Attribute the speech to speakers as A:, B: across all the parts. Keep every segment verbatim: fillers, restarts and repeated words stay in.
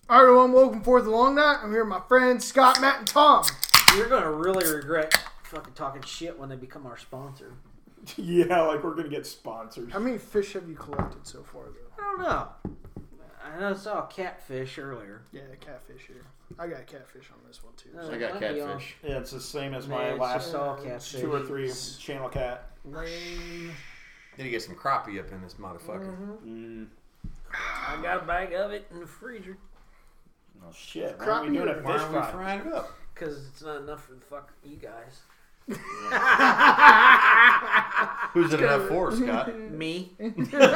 A: All right, everyone, welcome for the long night. I'm here with my friends Scott, Matt, and Tom.
B: You're gonna really regret fucking talking shit when they become our sponsor.
C: Yeah, like we're gonna get sponsored.
A: How many fish have you collected so far, though?
B: I don't know. I know I saw a catfish earlier.
A: Yeah, catfish here. I got catfish on this one too.
B: Uh,
D: I got
B: might be
D: catfish.
C: Yeah, it's the same as
B: Man,
C: my
B: it's
C: last
B: just all catfish.
C: two or three channel cat.
A: Lame.
D: Need to get some crappie up in this motherfucker.
B: Mm-hmm.
C: Mm.
B: I got a bag of it in the freezer
C: Oh shit! Why
A: Crappie
C: are we doing a
A: or-
C: fish
D: Why are we
C: fry?
D: frying it up?
B: because it's not enough for the fuck you guys.
D: Who's it enough for, Scott?
B: Me.
A: It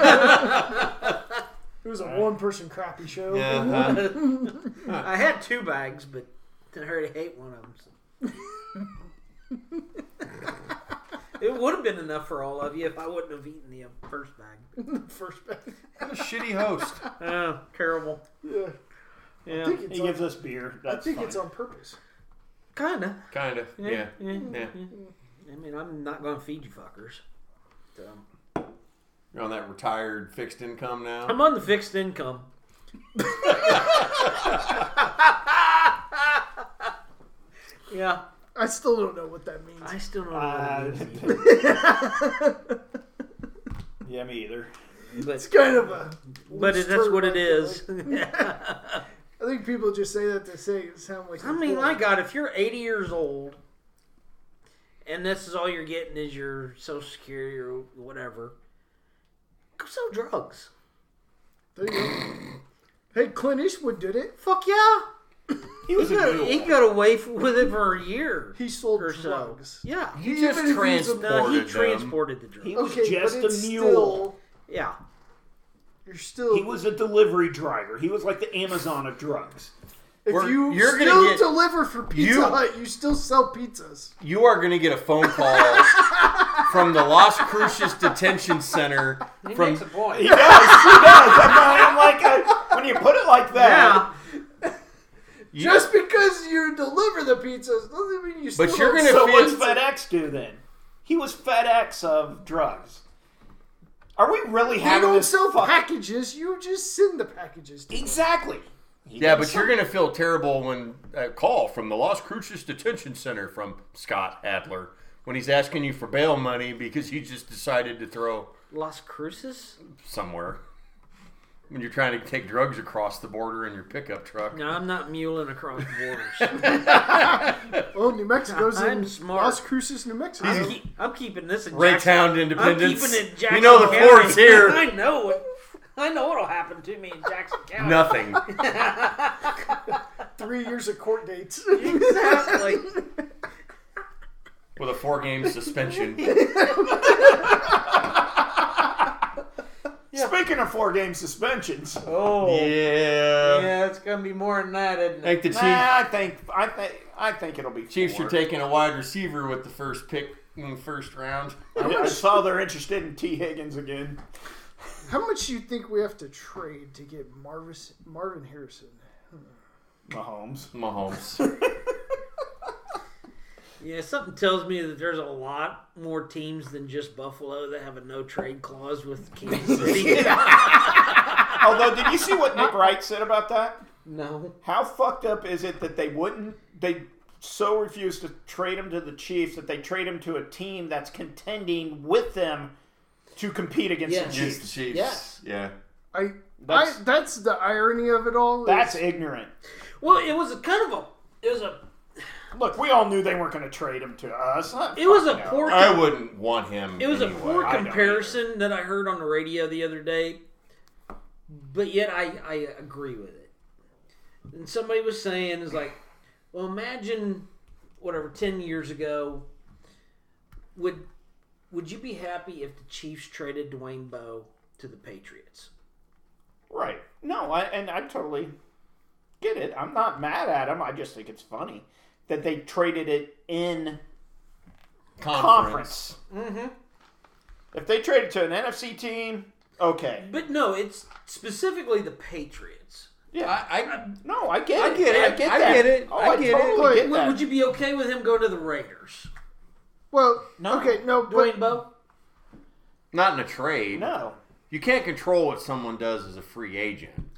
A: was a one-person crappie show.
D: Yeah. huh?
B: I had two bags, but I already ate one of them. So. It would have been enough for all of you if I wouldn't have eaten the uh, first bag.
A: First bag.
D: What a shitty host.
B: Oh, terrible.
A: Yeah.
B: Yeah,
A: I think it's
C: He
A: on,
C: gives us beer.
A: I
C: That's
A: think
C: fine.
A: it's on purpose.
B: kinda.
D: Kind of. Yeah.
B: Yeah.
D: Yeah.
B: I mean, I'm not going to feed you fuckers. So.
D: You're on that retired fixed income now?
B: I'm on the fixed income. Yeah,
A: I still don't know what that means.
B: I still don't know
C: Uh,
B: what it means.
C: yeah, me either.
B: But,
A: It's kind of a.
B: but it, that's what it is.
A: I think people just say that to say it sound like.
B: I mean, my God, if you're eighty years old and this is all you're getting is your Social Security or whatever, go sell drugs.
A: There you go. Hey, Clint Eastwood did it.
B: Fuck yeah.
C: He was
B: He
C: a
B: got,
C: mule.
B: he got away f- with it for a year.
A: He sold
B: or so.
A: drugs.
B: Yeah.
D: He
A: Even
D: just
A: if he's a-
D: transported
B: No, he
D: them.
B: transported the drugs.
C: He was
A: Okay,
C: just
A: but
C: a
A: it's
C: mule.
A: still.
B: Yeah.
A: You're still.
C: He was a delivery driver. He was like the Amazon of drugs.
A: If
D: We're-
A: you
D: you're gonna
A: still
D: get-
A: deliver for Pizza
D: you-
A: Hut, you still sell pizzas.
D: You are going to get a phone call from the Las Cruces Detention Center.
B: He
D: from
B: makes a point.
C: He does. He does. I'm, not, I'm like, uh, when you put it like that.
B: Yeah.
D: you-
A: Just because you deliver the pizzas doesn't mean you still.
D: But you're
A: don't
D: gonna
A: sell
C: So what's
A: pizza.
C: FedEx do then? He was FedEx of drugs. Are we really
A: They
C: having
A: don't
C: this
A: sell
C: fuck-
A: packages. You just send the packages. To them.
C: Exactly. He
D: Yeah,
C: did
D: but you're
C: something.
D: going to feel terrible when a call from the Las Cruces Detention Center from Scott Adler when he's asking you for bail money because you just decided to throw
B: Las Cruces?
D: somewhere. When you're trying to take drugs across the border in your pickup truck.
B: No, I'm not muling across borders.
A: Well, New Mexico's
B: I'm
A: in
B: smart.
A: Las Cruces, New Mexico.
B: I'm, keep, I'm keeping this in
D: Raytown
B: Jackson.
D: Independence.
B: I'm keeping it in Jackson
D: You know the
B: County.
D: Ford's here.
B: I know it. I know what'll happen to me in Jackson County.
D: Nothing.
A: Three years of court dates.
B: Exactly.
D: With a four-game suspension.
B: Yeah.
C: Speaking of four-game suspensions,
B: Oh.
D: Yeah.
B: Yeah, it's going to be more than that, isn't
D: I
B: it?
D: think the Chiefs,
C: nah, I think I think I think it'll be.
D: Chiefs
C: four.
D: are taking a wide receiver with the first pick in the first round.
C: I, I saw they're interested in T. Higgins again.
A: How much do you think we have to trade to get Marvis, Marvin Harrison?
C: Mahomes.
D: Mahomes.
B: Yeah, something tells me that there's a lot more teams than just Buffalo that have a no-trade clause with Kansas City.
C: Although, did you see what Nick Wright said about that?
B: No.
C: How fucked up is it that they wouldn't? They so refused to trade him to the Chiefs that they trade him to a team that's contending with them to compete against
B: Yeah.
C: the
D: Against
C: Chiefs.
D: the Chiefs.
B: Yes.
D: Yeah.
A: I,
C: That's-
A: I that's the irony of it all. is-
C: That's ignorant.
B: Well, it was a kind of a... It was a...
C: Look, we all knew they weren't going to trade him to us.
B: It was a
C: Fuck no.
B: poor...
D: I wouldn't want him.
B: It was a
D: anyway.
B: poor
C: I don't
B: comparison that I heard on the radio the other day, but yet I, I agree with it. And somebody was saying, is like, well, imagine, whatever, ten years ago, would would you be happy if the Chiefs traded Dwayne Bowe to the Patriots?
C: Right. No, I, and I totally get it. I'm not mad at him. I just think it's funny that they traded it in conference.
B: Mm-hmm.
C: If they traded to an N F C team, okay.
B: But no, it's specifically the Patriots.
C: Yeah.
D: I, I,
C: No, I get
D: I
C: it.
D: get it.
C: I get
D: I
C: that.
D: get it.
C: Oh,
D: I
C: I,
D: get it.
C: totally
A: But
C: get
B: Would,
C: that.
B: would you be okay with him going to the Raiders?
A: well,
C: No.
A: okay, no, but
B: Dwayne Bowe?
D: not in a trade.
C: No.
D: You can't control what someone does as a free agent.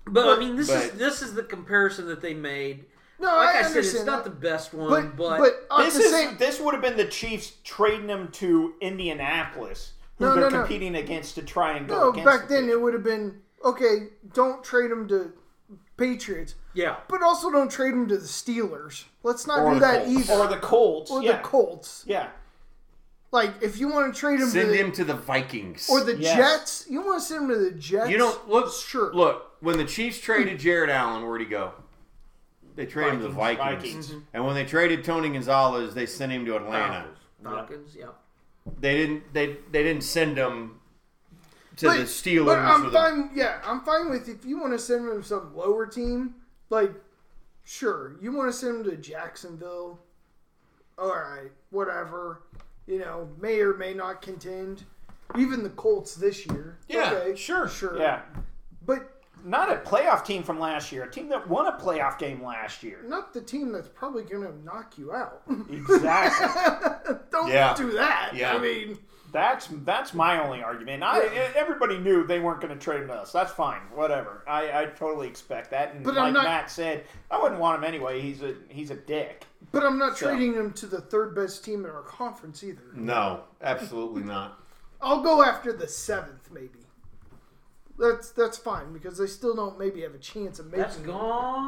B: But, I mean, this is
D: but-
B: this is the comparison that they made.
A: No,
B: Like
A: I,
B: I, said, it's
A: understand
B: not
A: that.
B: the best one,
A: But
B: but,
A: but, at
C: This
A: the
C: is
A: same,
C: this would have been the Chiefs trading him to Indianapolis, who
A: No,
C: they're
A: no, no.
C: competing against to try and go
A: no,
C: against.
A: back
C: the
A: then it would have been okay. Don't trade him to Patriots,
B: yeah.
A: but also don't trade him to the Steelers. Let's not
C: or
A: do
C: the
A: that
C: Colts.
A: either.
C: Or the Colts.
A: Or
C: yeah.
A: the Colts.
C: Yeah.
A: Like if you want to trade him
D: Send
A: to the,
D: him to the Vikings.
A: or the
C: Yes.
A: Jets, you want to send him to the Jets.
D: You don't look.
A: Sure.
D: Look, when the Chiefs traded Jared Allen, where'd he go? They traded him to the
C: Vikings.
D: Vikings.
C: Vikings.
B: Mm-hmm.
D: And when they traded Tony Gonzalez, they sent him to Atlanta.
B: Falcons, yeah.
D: They didn't. They they didn't send him to
A: But-
D: the Steelers.
A: But I'm
D: or the,
A: fine. Yeah, I'm fine with if you want to send him to some lower team. Like, sure, you want to send him to Jacksonville. All right, whatever. You know, may or may not contend. Even the Colts this year.
D: Yeah,
A: okay,
D: sure.
A: sure.
C: Yeah.
A: But
C: Not a playoff team from last year. A team that won a playoff game last year.
A: not the team that's probably going to knock you out.
C: Exactly.
A: Don't
D: Yeah.
A: do that.
D: Yeah.
A: I mean,
C: That's that's my only argument. I, everybody knew they weren't going to trade him to us. That's fine. Whatever. I, I totally expect that. And
A: But
C: like
A: I'm not-
C: Matt said, I wouldn't want him anyway. He's a he's a dick.
A: but I'm not
C: So-
A: trading him to the third best team in our conference either.
D: No, absolutely not.
A: I'll go after the seventh, maybe. That's that's fine because they still don't maybe have a chance of making.
B: That's
A: it.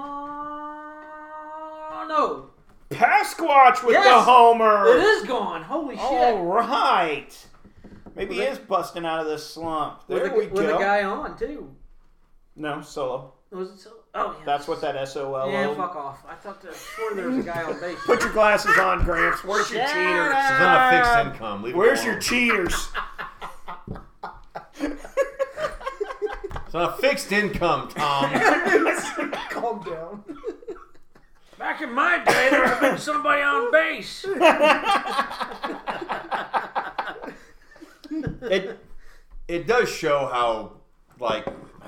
B: gone. No,
C: Pasquatch with
B: Yes.
C: the homer.
B: it is gone. Holy shit!
C: All right. Maybe he is busting out of this slump. There
B: with,
C: we
B: the, with
C: go.
B: the guy on too.
C: No, solo.
B: Was it so? Oh yeah.
C: That's what that S O L O.
B: Yeah, fuck off. I thought there, swore there was a guy on base.
C: Put your glasses on, Gramps. Where's your
B: Shut
C: cheaters?
B: up.
D: He's on a fixed income. Leave it
C: Where's
D: alone.
C: your cheaters?
D: It's on a fixed income, Tom.
A: Calm down.
B: Back in my day, there would have been somebody on base.
D: it it does show how, like,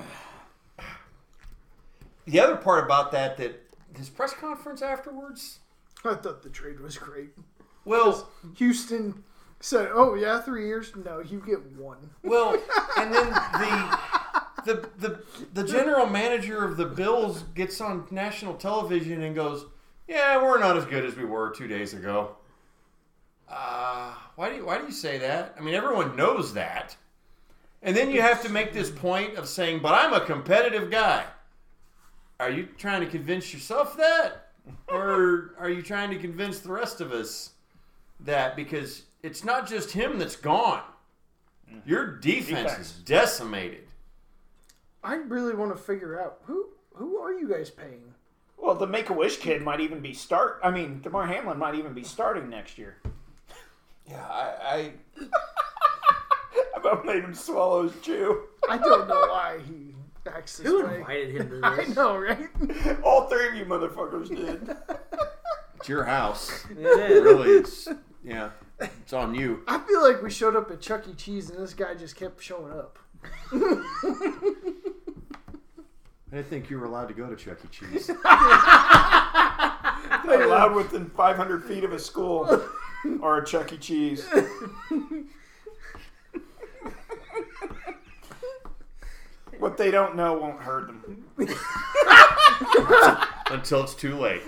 D: the other part about that that his press conference afterwards.
A: I thought the trade was great.
D: Well,
A: Houston said, "Oh yeah, three years. No, you get one."
D: well, and then the the the the general manager of the Bills gets on national television and goes, "Yeah, we're not as good as we were two days ago." Uh, why do you, why do you say that? I mean, everyone knows that. And then you have to make this point of saying, "But I'm a competitive guy." Are you trying to convince yourself that? Or are you trying to convince the rest of us that? Because it's not just him that's gone. Your defense,
C: Defense.
D: is decimated.
A: I really want to figure out who who are you guys paying?
C: Well, the Make-A-Wish kid might even be start. I mean, DeMar Hamlin might even be starting next year.
D: Yeah, I... I
C: I about made him swallow his chew.
A: I don't know why he acts this
B: Who
A: way.
B: invited him to
A: I
B: this?
A: know, right?
C: All three of you motherfuckers did.
D: it's your house.
B: It is.
D: Really, it's... Yeah, it's on you.
A: I feel like we showed up at Chuck E. Cheese and this guy just kept showing up.
D: I didn't think you were allowed to go to Chuck E. Cheese.
C: Not allowed within five hundred feet of a school or a Chuck E. Cheese. What they don't know won't hurt them.
D: Until it's too late.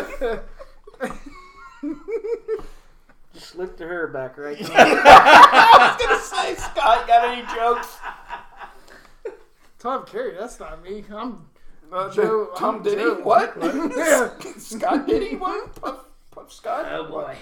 B: Just slick the hair back right now.
C: I was gonna say, Scott, got any jokes?
A: Tom Carey, that's not me. I'm
C: Uh,
A: Joe-
C: Tom
A: I'm
C: Diddy?
A: Joe.
C: What?
A: Yeah.
C: Scott Diddy? What? Puff, Puff Scott?
B: Oh boy.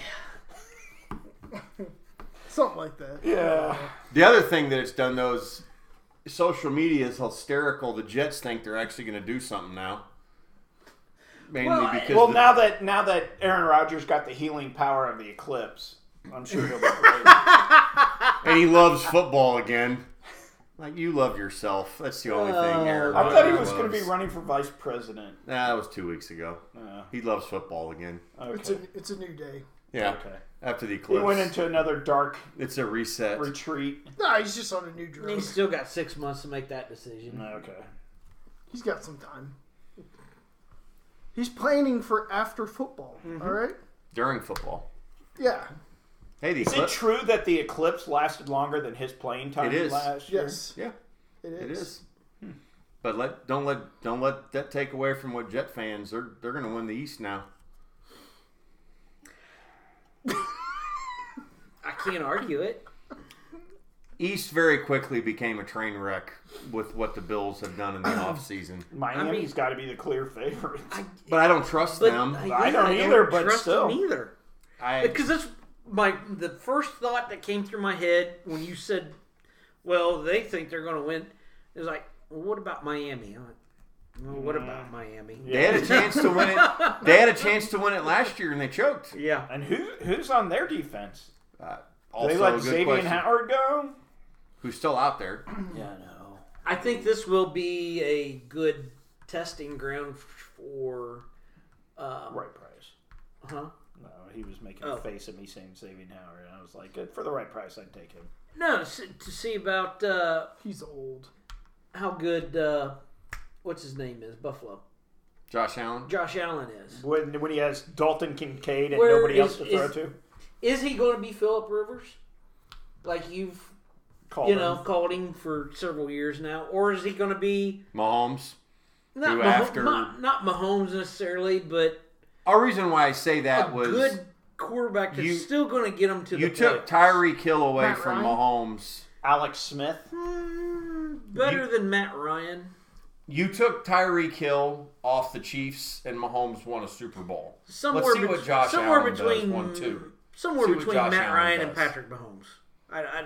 A: something like that.
C: Yeah.
D: The other thing that it's done, though, is social media is hysterical. The Jets think they're actually going to do something now. Mainly
B: Well, I-
D: because
C: Well,
D: the-
C: now that now that Aaron Rodgers got the healing power of the eclipse, I'm sure he'll be great.
D: and he loves football again. Like, you love yourself. That's the only thing Aaron
C: I thought he
D: Rodgers
C: was going to be
D: loves.
C: running for vice president.
D: Nah, that was two weeks ago.
C: Uh,
D: He loves football again.
A: It's
C: okay.
A: a it's a new day.
D: Yeah.
C: Okay.
D: After the
C: He
D: eclipse.
C: went into another dark
D: It's a reset.
C: retreat.
A: No, he's just on a new drug.
B: He's still got six months to make that decision.
C: Okay.
A: He's got some time. He's planning for after football. All right.
D: During football.
A: Yeah.
D: Hey, the
C: Is it
D: eclipse.
C: true that the eclipse lasted longer than his playing time
D: It is.
C: last year?
A: Yes.
D: Yeah,
A: It is.
D: it is. But let don't let don't let that take away from what Jet fans they're they're going to win the East now.
B: I can't argue it.
D: East very quickly became a train wreck with what the Bills have done in the offseason.
C: Miami's
B: I mean-
C: got to be the clear favorite.
B: I,
D: But I don't trust
B: but
D: them.
B: I,
C: I
B: yeah,
C: don't
B: I
C: either, but
B: trust
C: still.
B: them either.
D: I
B: Because that's my the first thought that came through my head when you said, "Well, they think they're going to win." Is like, well, what about Miami? I'm like, well, what about Miami?
D: they had a chance to win it. They had a chance to win it last year and they choked.
B: Yeah,
C: And who who's on their defense?
D: Uh,
C: Do they
D: also
C: let
D: a good
C: Xavier
D: question.
C: Howard go?
D: Who's still out there?
C: Yeah, no.
B: I think this will be a good testing ground for. Um,
C: Right price.
B: Huh?
C: No, he was making
B: Oh.
C: a face at me saying Xavier Howard, and I was like, good for the right price, I'd take him.
B: No, to see, to see about uh,
A: He's old.
B: how good uh, what's his name is Buffalo.
D: Josh Allen.
B: Josh Allen is.
C: When when he has Dalton Kincaid and
B: Where
C: nobody
B: is-
C: else to throw
B: is-
C: to,
B: Is he going to be Phillip Rivers? Like you've
C: call
B: you
C: him.
B: know called him for several years now, or is he going to be
D: Mahomes.
B: not
D: Who
B: Mah-
D: after-
B: not, not Mahomes necessarily, but
D: Our reason why I say
B: a
D: that was
B: good quarterback that's
D: you-
B: still going to get him to
D: you
B: the
D: took
B: playoffs.
D: Tyreek Hill away
A: Matt
D: from
A: Ryan?
D: Mahomes.
C: Alex Smith.
B: Hmm, better
D: You-
B: than Matt Ryan.
D: You took Tyreek Hill off the Chiefs, and Mahomes won a Super Bowl.
B: Somewhere,
D: Let's see
B: bet-
D: what Josh
B: somewhere
D: Allen
B: between
D: does. One, two.
B: somewhere
D: See what
B: between
D: Josh
B: Matt
D: Allen
B: Ryan and
D: does.
B: Patrick Mahomes. I, I,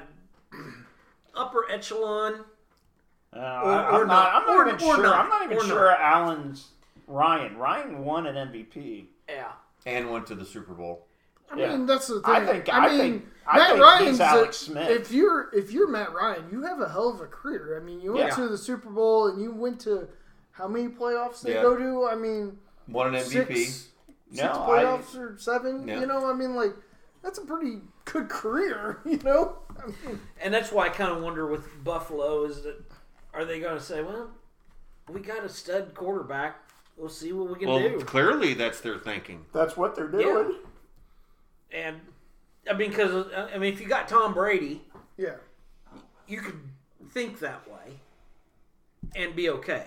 B: upper echelon.
C: Uh,
B: Or-
C: I,
B: or
C: I'm not.
B: not.
C: I'm not
B: Or-
C: even
B: or
C: sure.
B: not.
C: I'm not even
B: Or
C: sure. Allen's Ryan. Ryan won an M V P.
B: Yeah.
D: And went to the Super Bowl.
A: I
C: Yeah.
A: mean, that's the thing.
C: I think-
A: I
C: I
A: mean,
C: think- I
A: Matt
C: think he's
A: Ryan's a-
C: Alex Smith.
A: If you're if you're Matt Ryan, you have a hell of a career. I mean, you went
C: Yeah.
A: to the Super Bowl and you went to how many playoffs they
D: Yeah.
A: go to? I mean,
D: Won an M V P.
A: six,
C: No,
A: six
C: I-
A: playoffs or seven.
D: Yeah.
A: You know, I mean, like that's a pretty good career. You know, I mean,
B: And that's why I kind of wonder with Buffalo is that are they going to say, well, we got a stud quarterback. We'll see what we can
D: Well,
B: do.
D: clearly that's their thinking.
C: That's what they're doing.
B: And I mean, because I mean, if you got Tom Brady,
A: yeah.
B: you could think that way and be okay.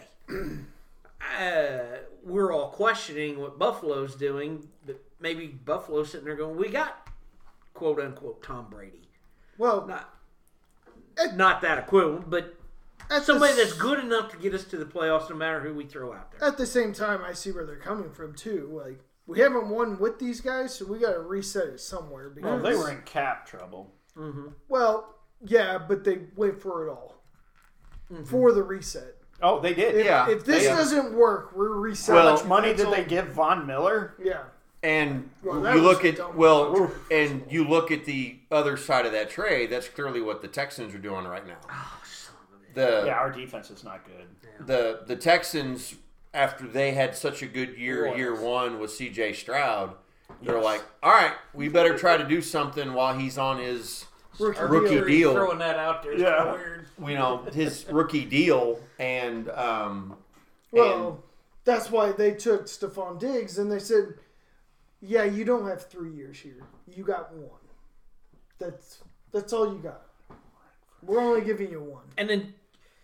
B: uh, we're all questioning what Buffalo's doing, but maybe Buffalo's sitting there going, "We got quote unquote Tom Brady."
A: Well,
B: Not, not that equivalent, but
A: at
B: somebody
A: the,
B: that's good enough to get us to the playoffs, no matter who we throw out there.
A: At the same time, I see where they're coming from too. Like we haven't won with these guys, so we got to reset it somewhere.
C: Well,
A: Because
C: they were in cap trouble.
A: well, yeah, but they went for it all for the reset.
C: Oh, they did.
A: If,
D: Yeah,
A: if this
D: they-
A: doesn't work, we're resetting.
C: How
D: Well-
C: much money did
A: That's
C: they
A: all-
C: give Von Miller?
A: Yeah.
D: And
A: Well, that
D: you
A: was
D: look at
A: dumb.
D: well, and you look at the other side of that trade. That's clearly what the Texans are doing right now.
B: Oh, son of a-
D: The
C: Yeah, our defense is not good.
D: the the Texans, after they had such a good year,
B: Was.
D: year one with C J Stroud, they're
C: Yes.
D: like, all right, we better try to do something while he's on his
A: Rookie
D: rookie
A: deal.
D: deal.
B: Throwing that out there is
C: Yeah.
B: kind of weird.
D: You know, his rookie deal, and um,
A: Well,
D: and
A: that's why they took Stephon Diggs and they said, "Yeah, you don't have three years here. You got one. That's that's all you got. We're only giving you one."
B: And then,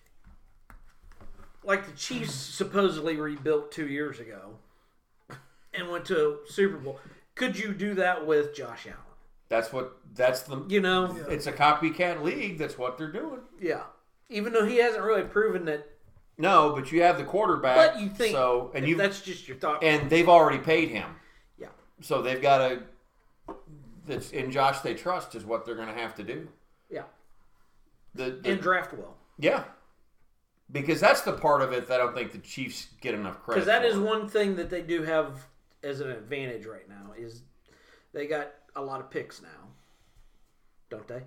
B: like the Chiefs supposedly rebuilt two years ago and went to a Super Bowl. Could you do that with Josh Allen?
D: that's what that's the.
B: You know,
A: Yeah.
D: It's a copycat league. That's what they're doing.
B: yeah. Even though he hasn't really proven that,
D: No, but you have the quarterback.
B: but you think
D: so, and
B: if
D: you
B: that's just your thought.
D: and they've already paid him.
B: Yeah.
D: So they've got to. That's in Josh they trust is what they're going to have to do.
B: yeah,
D: The, the
B: and draft well,
D: yeah, because that's the part of it that I don't think the Chiefs get enough credit.
B: because that
D: for.
B: is one thing that they do have as an advantage right now is they got a lot of picks now, don't they?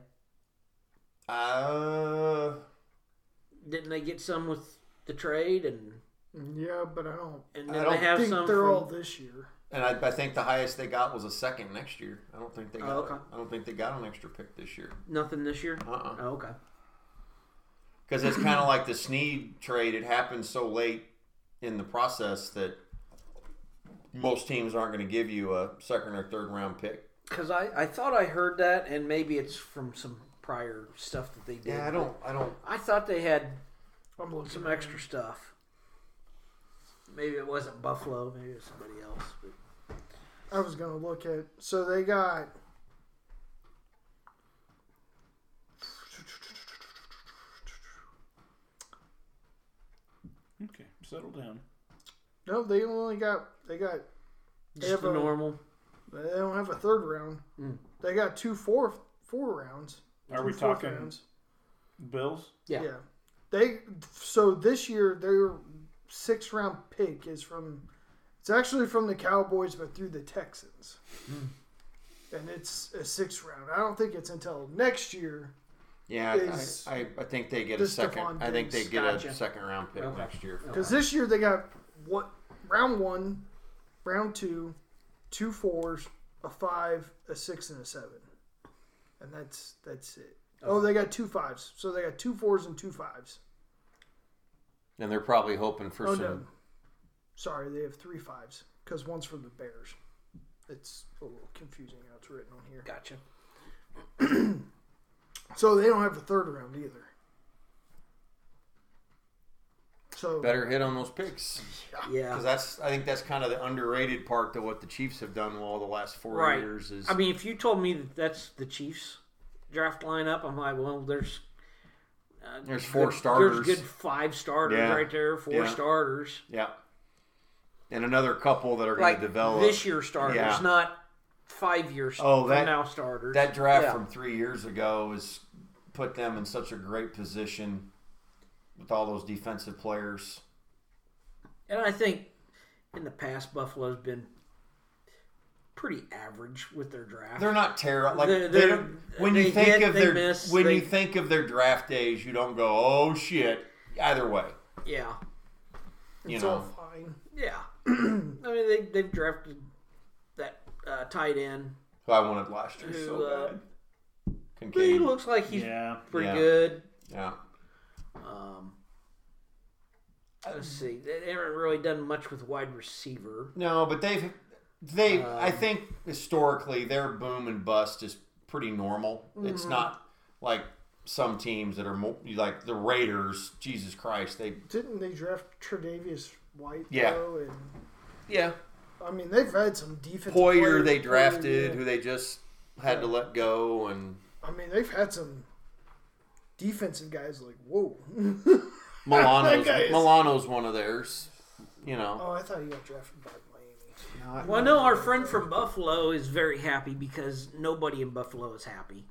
D: Uh,
B: Didn't they get some with the trade and
A: Yeah, but I don't
B: and
D: I
B: then
D: don't
B: they have
A: think
B: some
A: they're
B: from,
A: all this year.
D: and I, I think the highest they got was a second next year. I don't think they got.
B: Oh, okay.
D: I don't think they got an extra pick this year.
B: nothing this year.
D: Uh. uh
B: Oh, okay.
D: Because it's kind of like the Snead trade. It happened so late in the process that most teams aren't going to give you a second or third round pick.
B: Because I, I thought I heard that, and maybe it's from some prior stuff that they did.
D: Yeah, I don't. I don't.
B: I thought they had
A: I'm looking
B: some
A: at
B: extra stuff. Maybe it wasn't Buffalo. Maybe it was somebody else. But.
A: I was gonna look at. So they got.
C: Okay, settle down.
A: No, they only got. They got. They
B: Just
A: have
B: the
A: a,
B: normal.
A: They don't have a third round.
B: Mm.
A: They got two four four rounds.
C: Are
A: two
C: we
A: fourth
C: talking
A: rounds.
C: Bills?
B: Yeah.
A: Yeah. They so this year their sixth round pick is from. It's actually from the Cowboys, but through the Texans.
B: Mm.
A: And it's a sixth round. I don't think it's until next year.
D: Yeah,
A: Is
D: I, I, I think they get
A: the
D: a second.
A: Stephon
D: I think they
A: Diggs.
D: get
B: Gotcha.
D: a second round pick
B: Okay.
D: next year.
A: Because this year they got what round one, round two, two fours, a five, a six, and a seven, and that's that's it. Oh, they got two fives, so they got two fours and two fives.
D: And they're probably hoping for
A: Oh
D: some.
A: no, sorry, they have three fives because one's from the Bears. It's a little confusing how it's written on here.
B: Gotcha.
A: So they don't have a third round either. So
D: Better hit on those picks.
B: Yeah.
D: Because that's, I think that's kind of the underrated part to what the Chiefs have done well the last four
B: Right.
D: years. Is
B: I mean, if you told me that that's the Chiefs draft lineup, I'm like, well, there's uh,
D: There's four
B: good,
D: starters.
B: There's good five starters
D: Yeah.
B: right there. Four
D: Yeah.
B: starters.
D: yeah, and another couple that are going
B: Like
D: to develop
B: this year starters,
D: Yeah.
B: not five years
D: Oh, that-
B: from now starters.
D: That draft
B: Yeah.
D: from three years ago has put them in such a great position with all those defensive players.
B: And I think in the past, Buffalo's been pretty average with their draft.
D: They're not terrible. Like
B: They're-
D: they
B: they're-
D: don't- when
B: they
D: you think
B: hit,
D: of
B: they
D: their
B: miss,
D: when
B: they-
D: you think of their draft days, you don't go, "Oh shit!" Either way,
B: yeah.
D: you
A: it's
D: know.
A: all fine.
B: Yeah. I mean, they, they've drafted that uh, tight end
D: Who I wanted last year
B: who
D: so
B: uh,
D: bad.
B: he
D: Kincaid.
B: looks like he's
C: Yeah.
B: pretty
D: Yeah.
B: good.
D: Yeah.
B: Um, let's see. They haven't really done much with wide receiver.
D: No, but they've they. I
B: Um,
D: think historically their boom and bust is pretty normal.
B: Mm-hmm.
D: It's not like some teams that are more, like the Raiders. Jesus Christ, they
A: Didn't they draft Tre'Davious White?
D: Yeah.
A: Though, and
D: yeah.
A: I mean, they've had some defensive.
D: Hoyer
A: players-
D: they drafted,
A: yeah.
D: who they just had to let go, and
A: I mean, they've had some defensive guys like whoa.
D: Milano's
A: That guy is-
D: Milano's one of theirs. You know,
A: Oh, I thought he got drafted by Miami.
D: Not-
B: Well, I know our friend from Buffalo is very happy because nobody in Buffalo is happy.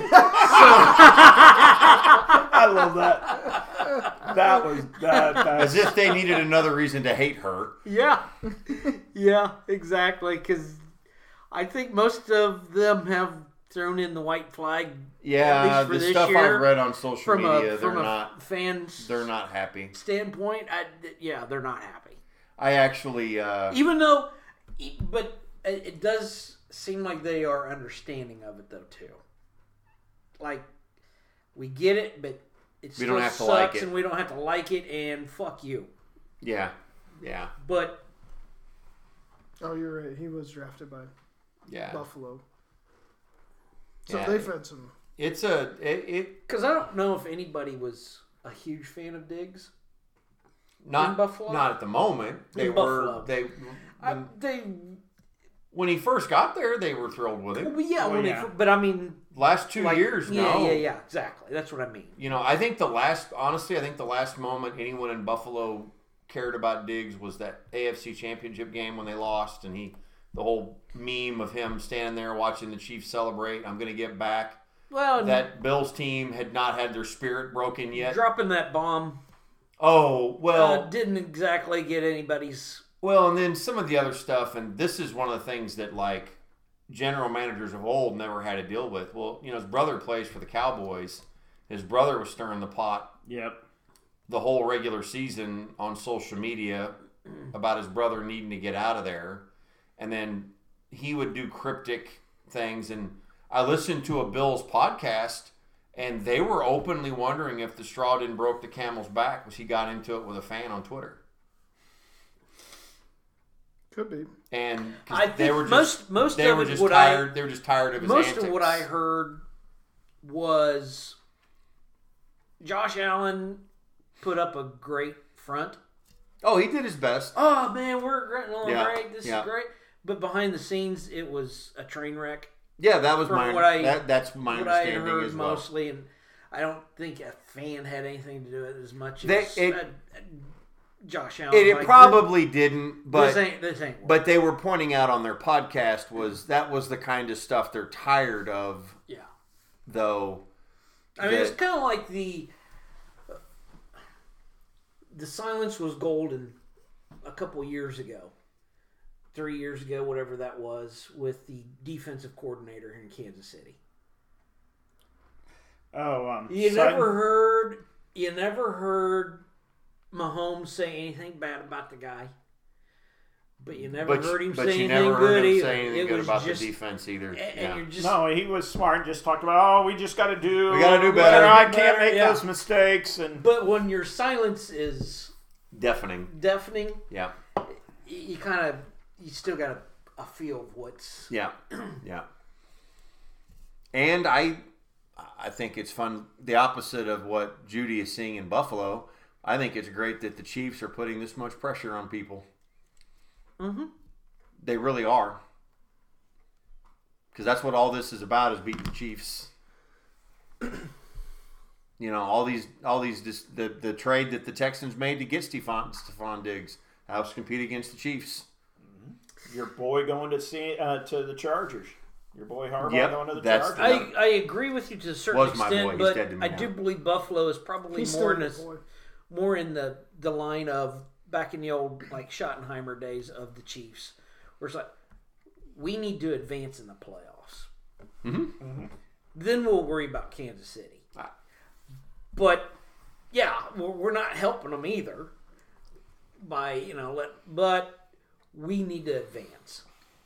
C: I love that. That was that.
D: as
C: That's,
D: if they needed another reason to hate her.
B: Yeah. Yeah, exactly. Because I think most of them have thrown in the white flag.
D: Yeah,
B: least for
D: the
B: this
D: stuff
B: year,
D: I've read on social
B: From
D: media,
B: a from
D: they're
B: a
D: not
B: fan's
D: they're not happy.
B: standpoint, I, yeah, they're not happy.
D: I actually, uh,
B: Even though, but it it does seem like they are understanding of it though too. Like we get it, but it
D: We
B: still
D: don't have to
B: sucks,
D: like it.
B: and we don't have to like it, and fuck you.
D: yeah, yeah,
B: But
A: Oh, you're right. He was drafted by
D: yeah.
A: Buffalo. So
D: Yeah.
A: they've had some.
D: It's a it, it
B: because I don't know if anybody was a huge fan of Diggs.
D: not
B: In Buffalo?
D: not at the moment. They
B: In
D: were
B: Buffalo.
D: they
B: I,
D: when,
B: they,
D: when he first got there, they were thrilled with him.
B: well, yeah,
C: Oh,
B: when
C: yeah.
B: They, but I mean,
D: Last two
B: like,
D: years,
B: yeah,
D: no.
B: yeah, yeah, exactly. That's what I mean.
D: You know, I think the last, honestly, I think the last moment anyone in Buffalo cared about Diggs was that A F C Championship game when they lost, and he, the whole meme of him standing there watching the Chiefs celebrate. I'm going to get back.
B: Well,
D: That Bills team had not had their spirit broken yet.
B: dropping that bomb
D: Oh well,
B: uh, didn't exactly get anybody's.
D: well, and then some of the other stuff, and this is one of the things that like general managers of old never had to deal with. Well, you know, his brother plays for the Cowboys. His brother was stirring the pot
C: yep.
D: the whole regular season on social media about his brother needing to get out of there. And then he would do cryptic things. And I listened to a Bills podcast, and they were openly wondering if the straw didn't broke the camel's back was he got into it with a fan on Twitter.
A: Could be.
D: And 'cause
B: I
D: they
B: think
D: were just,
B: most most
D: they
B: of
D: were
B: it
D: just
B: what
D: tired.
B: I
D: they were just tired of his
B: most
D: antics.
B: of what I heard was Josh Allen put up a great front.
D: Oh, he did his best.
B: Oh man, we're great, oh,
D: Yeah,
B: great. This
D: yeah.
B: is great. But behind the scenes, it was a train wreck.
D: Yeah, that was
B: From
D: my
B: what I-
D: that, that's my
B: What I
D: understanding
B: heard
D: as well.
B: mostly, and I don't think a fan had anything to do with it as much
D: They-
B: as
D: it-
B: uh, uh, Josh Allen.
D: It, it
B: like,
D: probably didn't,
B: this,
D: but
B: this ain't this ain't.
D: but they were pointing out on their podcast was that was the kind of stuff they're tired of,
B: yeah.
D: though.
B: I mean, it's
D: that-
B: kind of like the the silence was golden a couple years ago, three years ago, whatever that was, with the defensive coordinator in Kansas City.
C: Oh, um,
B: You
C: Sutton?
B: never heard, you never heard Mahomes say anything bad about the guy, but you never
D: But,
B: heard him
D: but
B: say
D: you
B: anything
D: never
B: good
D: heard him
B: either.
D: say anything
B: It
D: good
B: was
D: about
B: just,
D: the defense either.
B: and,
D: yeah.
B: and you're just
C: No, he was smart and just talked about, oh, we just got to do.
D: We gotta do better.
C: I
B: Do
C: can't
B: better,
C: make
B: yeah.
C: those mistakes. And
B: But when your silence is
D: Deafening.
B: deafening,
D: Yeah.
B: you, you kind of you still got a, a feel of what's
D: Yeah. Yeah. And I I think it's fun, the opposite of what Judy is seeing in Buffalo. I think it's great that the Chiefs are putting this much pressure on people.
B: Mm-hmm.
D: They really are. Because that's what all this is about, is beating the Chiefs. You know, all these, all these, this, the the trade that the Texans made to get Stephon, Stephon Diggs helps compete against the Chiefs.
C: your boy going to see uh, to the Chargers. Your boy Harbaugh
D: Yep,
C: going to the
D: that's-
C: Chargers.
B: I, I agree with you to a certain
D: Was my
B: extent,
D: boy. He's
B: but
D: dead to me
B: I
D: now.
B: do believe Buffalo is probably
A: He's
B: more
A: still
B: in
A: a
B: the
A: boy.
B: more in the the line of back in the old like Schottenheimer days of the Chiefs, where it's like we need to advance in the playoffs.
D: Mm-hmm.
B: Then we'll worry about Kansas City.
D: Ah.
B: But yeah, we're we're not helping them either. By you know, let but we need to advance.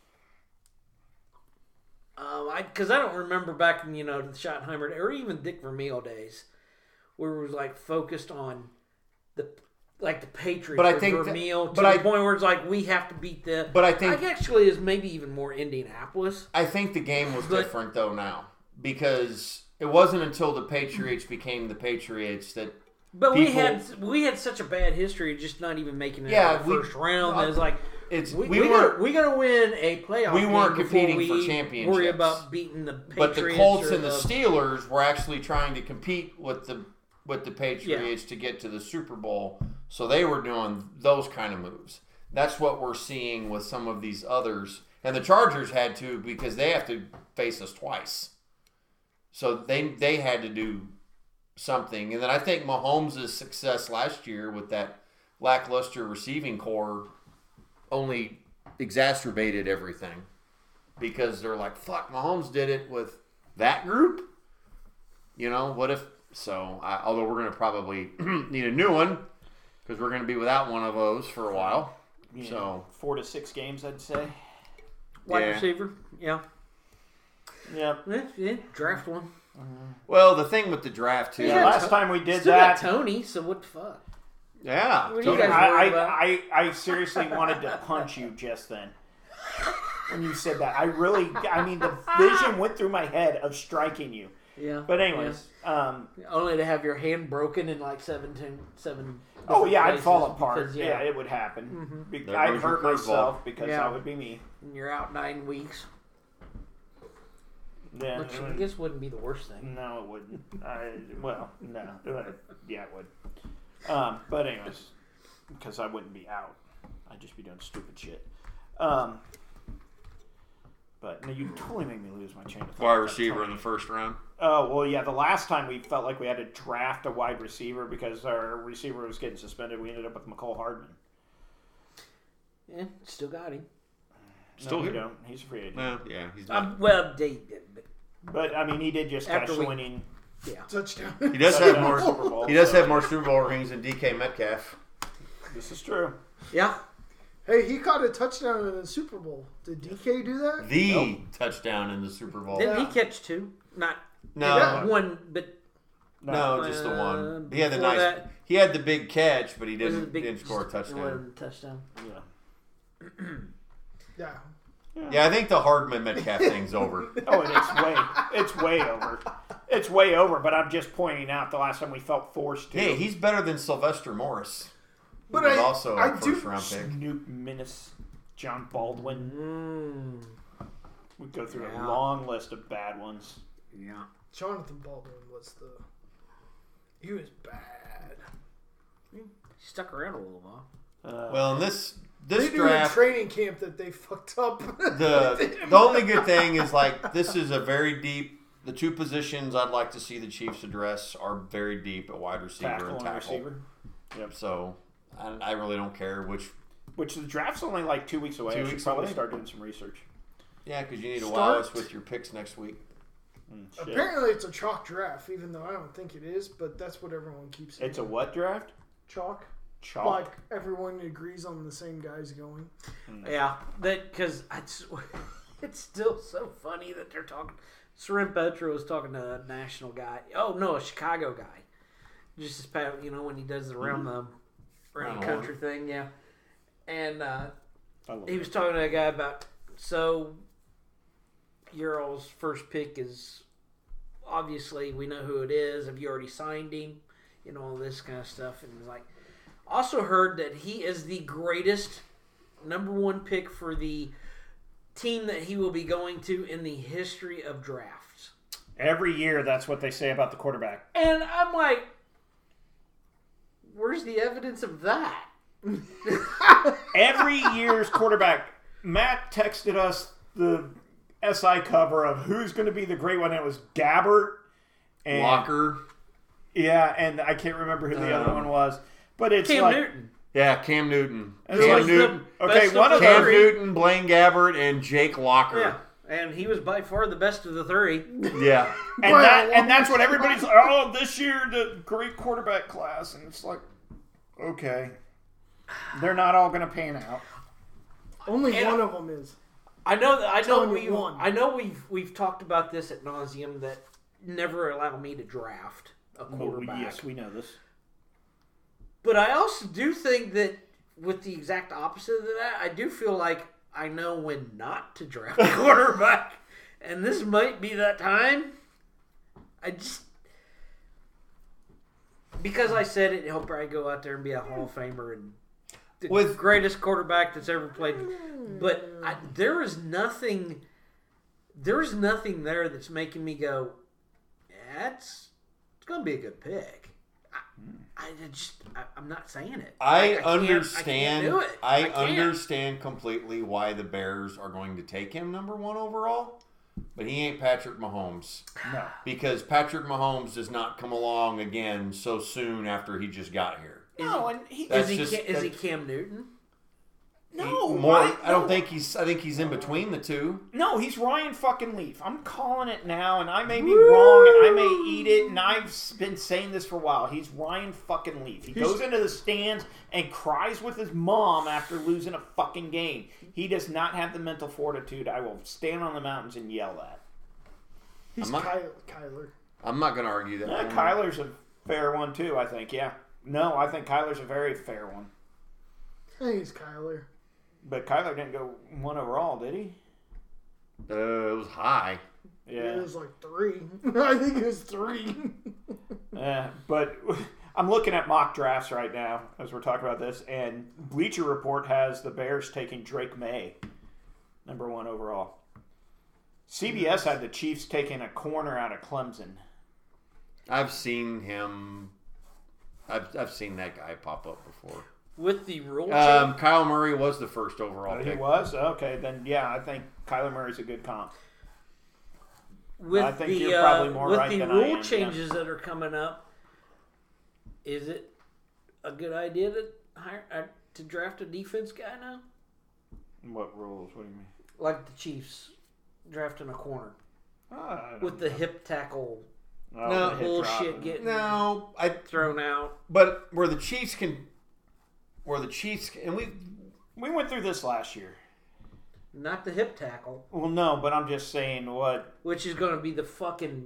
B: Um, I because I don't remember back in you know the Schottenheimer or even Dick Vermeil days, where it was like focused on the like the Patriots.
D: But I
B: with
D: think that-
B: Vermeil to
D: but
B: the
D: I-
B: point where it's like we have to beat the.
D: But I think-
B: actually is maybe even more Indianapolis.
D: I think the game was
B: But-
D: different though now, because it wasn't until the Patriots became the Patriots that
B: But we
D: people-
B: had we had such a bad history of just not even making it
D: Yeah,
B: out of the
D: we-
B: first round.
D: uh,
B: That it's like
D: it's
B: we,
D: we,
B: we,
D: weren't.
B: gotta, we gotta win a playoff.
D: We weren't
B: game before
D: competing
B: we
D: for championships.
B: Worry about beating the Patriots.
D: But the Colts
B: or
D: and the Steelers were actually trying to compete with the with the Patriots to get to the Super Bowl. So they were doing those kind of moves. That's what we're seeing with some of these others. And the Chargers had to, because they have to face us twice. So they they had to do something. And then I think Mahomes' success last year with that lackluster receiving core only exacerbated everything. Because they're like, fuck, Mahomes did it with that group? You know, what if... So, I, although we're going to probably need a new one, because we're going to be without one of those for a while.
C: You know,
D: So,
C: four to six games, I'd say.
B: wide
D: yeah.
B: receiver. Yeah.
C: Yeah.
B: Yeah, yeah, draft one.
D: well, the thing with the draft, too...
C: Yeah,
B: Yeah,
C: last
B: To-
C: time we did
B: Still
C: that,
B: got Tony, so what the fuck?
D: Yeah.
B: What do you
D: Tony-
B: guys worry
C: I,
B: about?
C: I, I, I seriously wanted to punch you just then when you said that. I really, I mean, the vision went through my head of striking you.
B: Yeah.
C: But anyways, um,
B: yeah. Only to have your hand broken in like seventeen, seven.
C: oh yeah, I'd
B: places
C: fall apart.
B: because,
C: yeah.
B: yeah,
C: it would happen. Be-
D: There
C: I'd
D: goes your
C: hurt
D: curveball.
C: myself because
B: Yeah.
C: that would be me.
B: and you're out nine weeks.
C: Yeah,
B: Which
C: it
B: I
C: would-
B: guess wouldn't be the worst thing.
C: no, it wouldn't. I, well, no, Uh, yeah, it would. Um, but anyways, because I wouldn't be out, I'd just be doing stupid shit. Um, but no, you totally make me lose my chain of thought.
D: Wide
C: with that
D: receiver in
C: Tony.
D: the first round.
C: Oh, well, yeah, the last time we felt like we had to draft a wide receiver because our receiver was getting suspended. We ended up with McCole Hardman.
B: Yeah, still got him.
D: Still
C: no, we
D: here.
C: don't. He's a free agent.
D: No, yeah, he's not.
B: Um, well, they did, but
C: But, I mean, he did just catch
B: After
C: the
B: we-
C: winning
B: yeah.
A: Touchdown.
D: He does
C: touchdown
D: have more.
C: in the Super Bowl,
D: He does
C: so
D: have more Super Bowl rings than D K Metcalf.
C: This is true.
B: Yeah.
A: Hey, he caught a touchdown in the Super Bowl. Did D K do that?
D: The
C: Nope.
D: touchdown in the Super Bowl.
B: Didn't
A: Yeah.
B: he catch two? Not
D: No,
A: Yeah.
B: one, but
D: no, just the
B: Uh,
D: one. He had the
B: before
D: nice.
B: that-
D: he had the big catch, but he
B: was it
D: didn't
B: big-
D: didn't score a
B: It
D: touchdown.
B: wasn't a touchdown.
C: Yeah.
A: Yeah.
D: Yeah, I think the Hardman Metcalf thing's over.
C: Oh, and it's way, it's way over. It's way over. But I'm just pointing out the last time we felt forced to.
D: Hey, he's better than Sylvester Morris.
A: But
D: Who was
A: I-
D: also
A: I
D: a
A: do-
D: first round pick.
C: Snoop Minnis, John Baldwin.
B: Mm,
C: We go through
B: Yeah.
C: a long list of bad ones.
B: yeah.
A: Jonathan Baldwin was the. He was bad.
B: He stuck around a little while.
C: Uh,
D: Well, in this
A: They
D: this
A: do a
D: draft,
A: training camp that they fucked up.
D: the the only good thing is like this is a very deep. The two positions I'd like to see the Chiefs address are very deep at wide receiver
C: tackle
D: and
C: and
D: tackle.
C: receiver. Yep.
D: So I, I really don't care which.
C: Which the draft's only like two weeks away.
D: Two
C: I should
D: weeks
C: probably
D: away.
C: start doing some research.
D: Yeah, because you need to
A: Start.
D: wow us with your picks next week.
C: Mm, shit.
A: Apparently, it's a chalk draft, even though I don't think it is. But that's what everyone keeps saying.
C: It's a what draft?
A: chalk.
C: Chalk.
A: Like everyone agrees on the same guys going.
B: Yeah, that because it's it's still so funny that they're talking. Seren Petro was talking to a national guy. Oh no, a Chicago guy. Just as pat, you know, when he does the around the around the
D: Around
B: country thing, yeah. And uh,
C: I love
B: he was talking to a guy about so your all's first pick is obviously we know who it is. Have you already signed him? You know, all this kind of stuff. And he's like, also heard that he is the greatest number one pick for the team that he will be going to in the history of drafts.
C: Every year, that's what they say about the quarterback.
B: And I'm like, where's the evidence of that?
C: Every year's quarterback. Matt texted us the S I cover of who's going to be the great one. It was Gabbert and
D: Walker.
C: Yeah, and I can't remember who the
D: Um,
C: other one was, but it's
B: Cam
C: like
B: Newton.
D: Yeah, Cam Newton.
C: It's
D: Cam
C: like
D: Newton.
B: the
C: okay,
B: best
C: one
B: of
C: of
B: the
D: Cam
B: three.
D: Newton, Blaine Gabbert, and Jake Locker.
B: Yeah, and he was by far the best of the three.
D: Yeah.
C: and
A: By
C: that
A: a
C: and that's
A: long
C: what everybody's like, oh, this year the great quarterback class, and it's like, okay, they're not all going to pan out.
A: Only
B: And-
A: one of them is.
B: I know that I know
A: Telling
B: we
A: you one.
B: I know we've we've talked about this at nauseum that never allow me to draft a
C: Well,
B: quarterback.
C: yes, we know this.
B: But I also do think that with the exact opposite of that, I do feel like I know when not to draft a quarterback. And this might be that time. I just because I said it, he'll probably go out there and be a Hall of Famer and the
D: With-
B: greatest quarterback that's ever played. But I, there is nothing there is nothing there that's making me go, that's it's gonna be a good pick. I, I just I, I'm not saying it.
D: I,
B: can't-
D: understand.
B: I, can't do it.
D: I,
B: can't.
D: understand completely why the Bears are going to take him number one overall, but he ain't Patrick Mahomes
C: No.
D: because Patrick Mahomes does not come along again so soon after he just got here.
C: No, and he,
B: Is
D: That's
B: he
D: just-
B: Ca- is he
D: that-
B: Cam Newton?
C: no,
D: More,
C: Ryan-
D: I don't
C: no.
D: think he's. I think he's in between the two.
C: No, he's Ryan fucking Leaf. I'm calling it now, and I may be wrong, and I may eat it, and I've s- been saying this for a while. He's Ryan fucking Leaf. He goes into the stands and cries with his mom after losing a fucking game. He does not have the mental fortitude I will stand on the mountains and yell at.
A: He's
D: I'm not-
A: Kyle, Kyler.
D: I'm not going to argue that.
C: Yeah, Kyler's a fair one, too, I think, yeah. No, I think Kyler's a very fair one.
A: I think he's Kyler.
C: But Kyler didn't go one overall, did he?
D: Uh, it was high.
A: It was like three. I think it was three.
C: Yeah, but I'm looking at mock drafts right now as we're talking about this, and Bleacher Report has the Bears taking Drake May, number one overall. C B S had the Chiefs taking a corner out of Clemson.
D: I've seen him. I've I've seen that guy pop up before.
B: With the rule
D: Um,
B: change,
D: Kyle Murray was the first overall
C: Oh,
D: pick.
C: he was? Okay, then yeah, I think Kyler Murray's a good comp.
B: with
C: I think
B: the
C: you're probably
B: uh,
C: more
B: with
C: right
B: the
C: than I
B: rule
C: am, yeah.
B: changes that are coming up, is it a good idea to hire uh, to draft a defense guy now?
C: What rules? What do you mean?
B: Like the Chiefs drafting a corner
C: I don't
B: with the
C: know.
B: hip tackle
C: Oh,
D: No,
C: the hip
B: bullshit
C: drop.
B: getting
D: No, I.
B: thrown out.
D: But where the Chiefs can, where the Chiefs can, and we
C: We went through this last year.
B: Not the hip tackle,
C: Well, no, but I'm just saying what.
B: which is going to be the fucking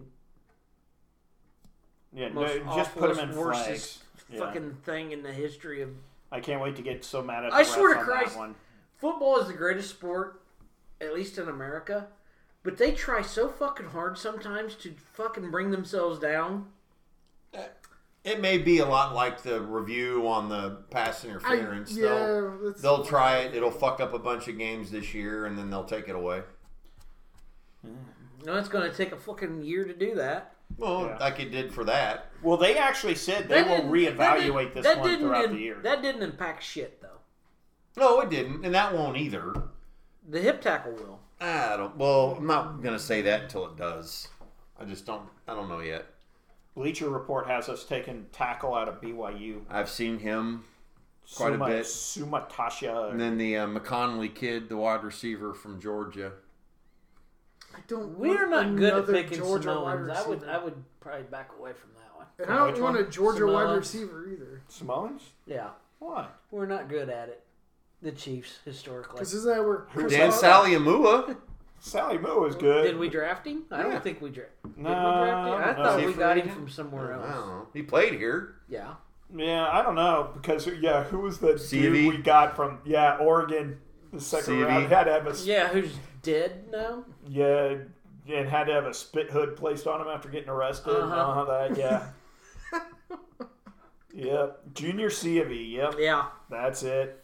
C: Yeah,
B: most
C: no, just put them in
B: awfulest,
C: flags.
B: worstest
C: Yeah.
B: fucking thing in the history of
C: I can't wait to get so mad at the
B: I
C: refs
B: swear to
C: on
B: Christ.
C: that one.
B: football. Is the greatest sport at least in America. But they try so fucking hard sometimes to fucking bring themselves down.
D: It may be a lot like the review on the pass interference.
A: I, yeah,
D: they'll,
A: that's-
D: they'll try it. It'll fuck up a bunch of games this year, and then they'll take it away.
B: No, it's going to take a fucking year to do that.
D: Well,
C: Yeah.
D: like it did for that.
C: Well, they actually said they
B: That
C: will
B: didn't-
C: reevaluate
B: that didn't-
C: this
B: that
C: one
B: didn't
C: throughout
B: im-
C: the year.
B: That didn't impact shit, though.
D: No, it didn't, and that won't either.
B: The hip tackle will.
D: I don't. Well, I'm not gonna say that until it does. I just don't. I don't know yet.
C: Bleacher Report has us taking tackle out of B Y U.
D: I've seen him quite
C: Suma,
D: a bit.
C: Suma Tasha.
D: And then the uh, McConnelly kid, the wide receiver from Georgia.
A: I don't.
B: We're
A: want
B: not good at
A: another
B: picking
A: Georgia wide
B: Samoans. I would,
A: receiver.
B: I would probably back away from that one.
A: And I don't
C: Which
A: want
C: one?
A: a Georgia wide
B: Samoans?
A: receiver either.
C: Samoans?
B: Yeah,
C: Why?
B: we're not good at it. The Chiefs, historically.
A: Because isn't that where Chris
D: Dan
A: Olave-
D: Saliamua.
C: Sally Moo is good.
B: Did we draft him? I
D: Yeah.
B: don't think we drafted. Did
C: No,
B: we draft him?
C: I
B: I
C: don't know.
B: thought
D: Is he
B: we
D: a
B: got
D: free
B: him
D: agent?
B: from somewhere
D: I
B: else.
D: don't know. He played here.
B: Yeah.
C: Yeah, I don't know because yeah, who was the
D: C V?
C: dude we got from yeah Oregon the second
D: C V?
C: round? Had to have a
B: Yeah, who's dead now?
C: yeah, and had to have a spit hood placed on him after getting arrested. And
B: Uh-huh.
C: all that yeah. Yep, Junior C V. Yep,
B: Yeah.
C: that's it.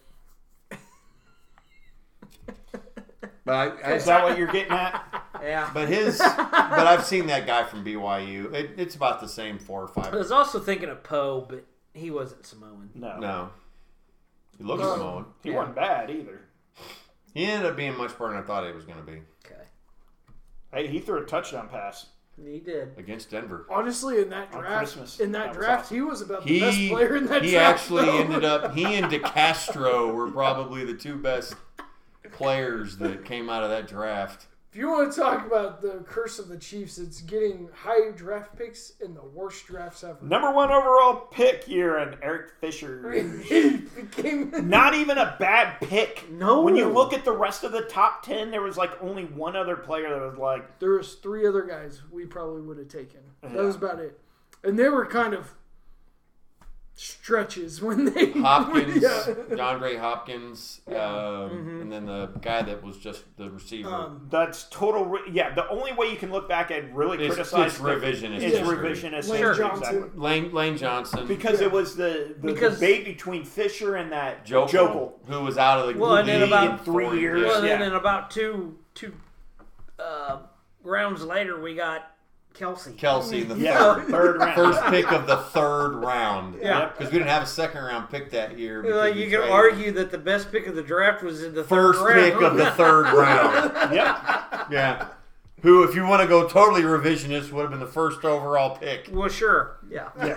D: But I,
C: Is
D: I,
C: that what you're getting at?
B: Yeah.
D: but his. But I've seen that guy from B Y U. It, it's about the same four or
B: I
D: five.
B: was also thinking of Poe, but he wasn't Samoan.
C: No,
D: No, he looks
A: Um,
D: Samoan.
C: he
B: Yeah.
C: wasn't bad either.
D: He ended up being much better than I thought he was going to be
B: Okay.
C: Hey, he threw a touchdown pass.
B: He did.
D: against Denver.
A: Honestly, in that
C: On
A: draft,
C: Christmas.
A: in that,
C: That was
A: draft,
C: awesome.
A: he was about the
D: He
A: best player in that
D: he
A: draft.
D: actually
A: though.
D: ended up. He and DeCastro were probably the two best players that came out of that draft.
A: If you want to talk about the curse of the Chiefs, it's getting high draft picks in the worst drafts ever.
C: Number one overall pick year, and Eric Fisher.
A: He became
C: Not even a bad pick.
B: No.
C: When you look at the rest of the top ten, there was like only one other player that was like,
A: there was three other guys we probably would have taken. That
C: Yeah.
A: was about it, and they were kind of stretches when they
D: Hopkins,
A: yeah.
D: DeAndre Hopkins, um,
B: Mm-hmm.
D: and then the guy that was just the receiver.
A: Um,
C: that's total. Re- yeah, the only way you can look back and really
D: It's-
C: criticize
D: it's
C: the-
D: revisionist
C: It's
D: history.
C: revisionist
A: Lane
C: history,
A: Johnson.
C: exactly.
D: Lane Lane Johnson,
C: Because
A: Yeah.
C: it was the, the
B: Because-
C: debate between Fisher and that
D: Jokel,
C: Jokel.
D: who was out of the
B: Well, and then
D: league
B: about
D: in
C: three
D: four
C: years-
B: Well,
C: Yeah.
B: then in about two two uh, rounds later, we got Kelsey.
D: Kelsey, the
C: Yeah,
D: third,
C: third round.
D: first pick of the third round.
B: Yeah.
D: because we didn't have a second round pick that year. because
B: Like,
D: we
B: you can
D: traded.
B: argue that the best pick of the draft was in the
D: First
B: third
D: pick
B: round.
D: of the third round.
C: Yep.
D: Yeah. Who, if you want to go totally revisionist, would have been the first overall pick.
B: Well, sure. Yeah.
C: Yes.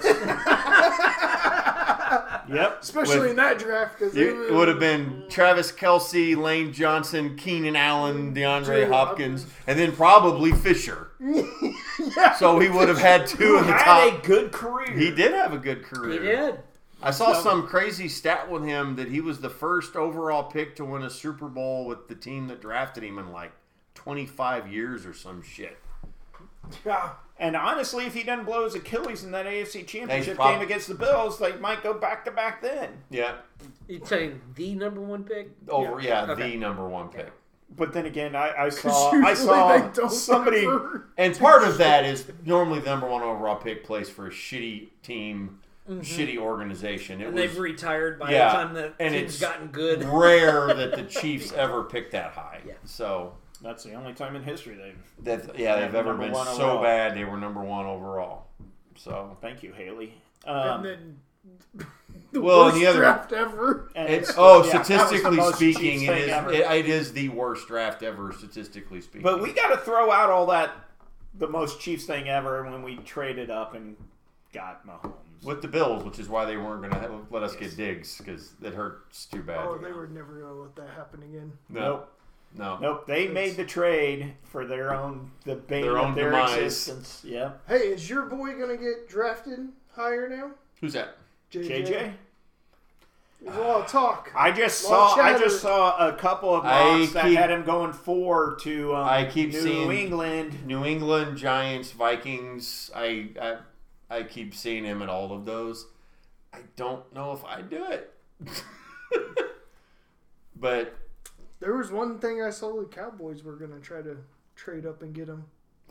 C: Yep.
A: especially
D: With-
A: in that draft because
D: It would have been Travis Kelsey, Lane Johnson, Keenan Allen, DeAndre
A: Drew
D: Hopkins,
A: Hopkins.
D: and then probably Fisher. So he would have had two
C: Who
D: in the
C: had
D: top.
C: a good career.
D: He did have a good career.
B: He did.
D: I saw
C: So-
D: some crazy stat with him that he was the first overall pick to win a Super Bowl with the team that drafted him in like twenty-five years or some shit.
A: yeah.
C: And honestly, if he doesn't blow his Achilles in that A F C Championship
D: prob-
C: game against the Bills, they might go back to back then.
D: Yeah.
B: You saying the number one pick?
D: Over, yeah,
B: Okay.
D: the number one pick.
C: But then again, I, I saw
A: Usually
C: I saw
A: they don't
C: somebody.
A: ever.
D: And part of that is normally the number one overall pick plays for a shitty team, shitty organization. It
B: And
D: was
B: they've retired by
D: yeah,
B: the time the
D: and
B: team's
D: it's
B: gotten good.
D: rare that the Chiefs ever pick that high.
B: Yeah.
D: So
C: That's the only time in history they've.
D: that yeah, they've ever
C: Number
D: been
C: one
D: so
C: overall.
D: bad they were number one overall. So
C: Thank you, Haley.
A: And
C: Um,
A: then the
D: Well, and
A: worst
D: the other-
A: draft ever.
C: and
D: it's
C: it's-
D: oh,
C: yeah, that was the
D: statistically
C: most
D: speaking,
C: Chiefs
D: it
C: thing
D: is
C: ever.
D: it, it is the worst draft ever, statistically speaking.
C: But we got to throw out all that, the most Chiefs thing ever when we traded up and got Mahomes.
D: with the Bills, which is why they weren't going to let us get Diggs because it hurts too bad.
A: Oh, they were never gonna let that happen again.
D: no,
C: Nope.
D: no.
C: Nope. They made the trade for their own, the bane
D: Their
C: of
D: own
C: their
D: demise.
C: existence. Yeah.
A: Hey, is your boy gonna get drafted higher now?
D: Who's that?
C: J J?
A: There's a lot of talk.
C: I just
A: Lot
C: saw.
A: of
C: I
A: chatter.
C: just saw a couple of
D: I
C: mocks that
D: keep-
C: had him going four to um,
D: I keep
C: New
D: seeing-
C: England.
D: New England, Giants, Vikings. I, I I keep seeing him at all of those. I don't know if I'd do it. But
A: There was one thing I saw the Cowboys were going to try to trade up and get him.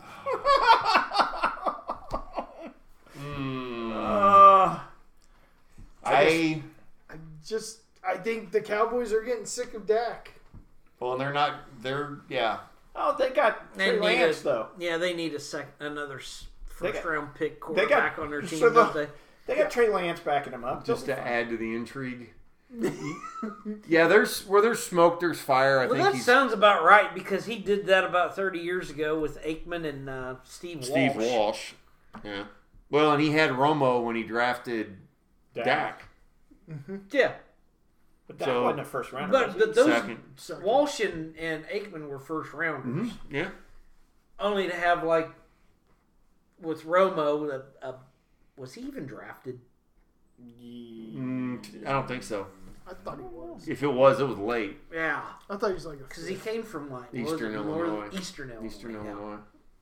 D: Mm.
C: Uh,
D: I
A: I just, I think the Cowboys are getting sick of Dak.
D: well, and they're not. They're yeah.
C: oh, they got
B: They
C: Trey
B: need
C: Lance
B: a,
C: though.
B: Yeah, they need a sec, another s-
C: They
B: first
C: got-
B: round pick
C: they
B: quarterback
C: got-
B: on their team,
C: so the-
B: don't they?
C: They got Trey Lance backing him up.
D: Just
C: They'll
D: to
C: be fine.
D: add to the intrigue. Yeah, there's where there's smoke, there's fire. I
B: Well,
D: think
B: that
D: he's
B: sounds about right because he did that about thirty years ago with Aikman and uh, Steve Walsh.
D: Steve Walsh. Yeah. Well, and he had Romo when he drafted
C: Dak.
D: Dak.
B: Yeah,
C: But that
D: So-
C: wasn't a first rounder.
B: but,
C: was
B: but
C: it?
B: those
D: Second.
A: Second.
B: Walsh and, and Aikman were first rounders.
D: Mm-hmm. Yeah.
B: Only to have like with Romo, a, a, was he even drafted?
D: Mm, I don't think so.
A: I thought he was.
D: If it was, it was late.
B: Yeah,
A: I thought he was like a
B: because he
A: fifth.
B: came from like what was
D: Eastern
B: it, North-
D: Illinois.
B: Eastern Illinois.
D: Eastern
B: yeah.
D: Illinois.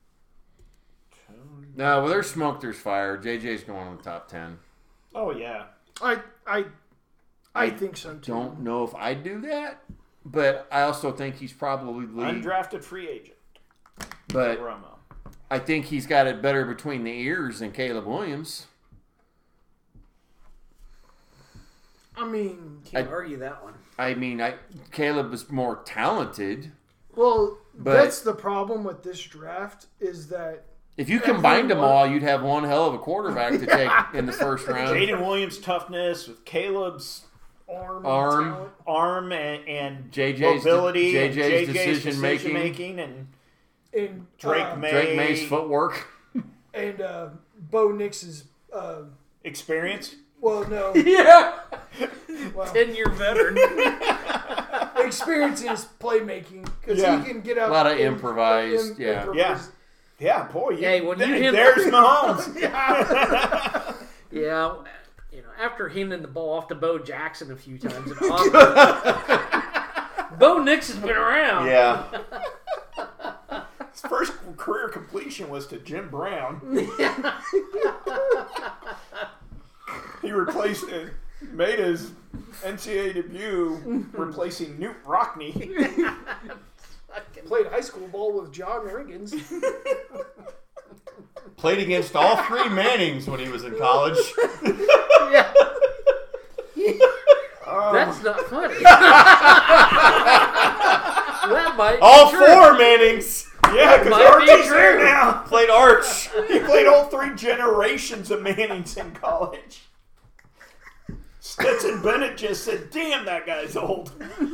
D: No, well, there's smoke, there's fire. J J's going in the top ten.
C: Oh yeah.
A: I, I, I
D: I
A: think so too.
D: Don't know if I'd do that, but I also think he's probably lead.
C: Undrafted free agent.
D: But
C: Romo.
D: I think he's got it better between the ears than Caleb Williams.
A: I mean,
B: Can't
D: I-
B: argue that one.
D: I mean, I Caleb is more talented.
A: well,
D: But-
A: that's the problem with this draft is that
D: If you combined them
A: Everyone-
D: all, you'd have one hell of a quarterback to take in the first round.
C: Jaden Williams' toughness with Caleb's
A: arm,
D: Arm.
A: and talent.
C: arm and, and
D: J J's
C: mobility,
D: J
C: and
D: J's
C: J J's
D: decision making.
C: making, and
A: and
C: Drake
A: uh,
C: May
D: Drake May's footwork.
A: and uh, Bo Nix's. Uh,
C: experience.
A: well, no,
B: Yeah,
A: well,
B: ten year veteran.
A: experience in his playmaking because
C: Yeah.
A: he can get out
D: A lot of
A: and-
D: improvised,
A: and
D: yeah.
A: improvise.
C: Yeah, boy. You,
B: Hey, when you
C: th-
B: hit-
C: there's Mahomes.
A: Yeah.
B: Yeah, you know, after handing the ball off to Bo Jackson a few times in Auburn, Bo Nix has been around.
D: Yeah.
C: His first career completion was to Jim Brown. He replaced it, made his N C double A debut replacing Newt Rockney.
A: Played high school ball with John Riggins.
D: Played against all three Mannings when he was in college.
B: Yeah.
C: Oh,
B: That's not funny. That might
D: All
B: be true.
D: four Mannings
C: yeah, because
B: might be
C: Archie's there
B: true.
C: now.
D: played Arch.
C: He played all three generations of Mannings in college. Stetson Bennett just said, damn, that guy's old.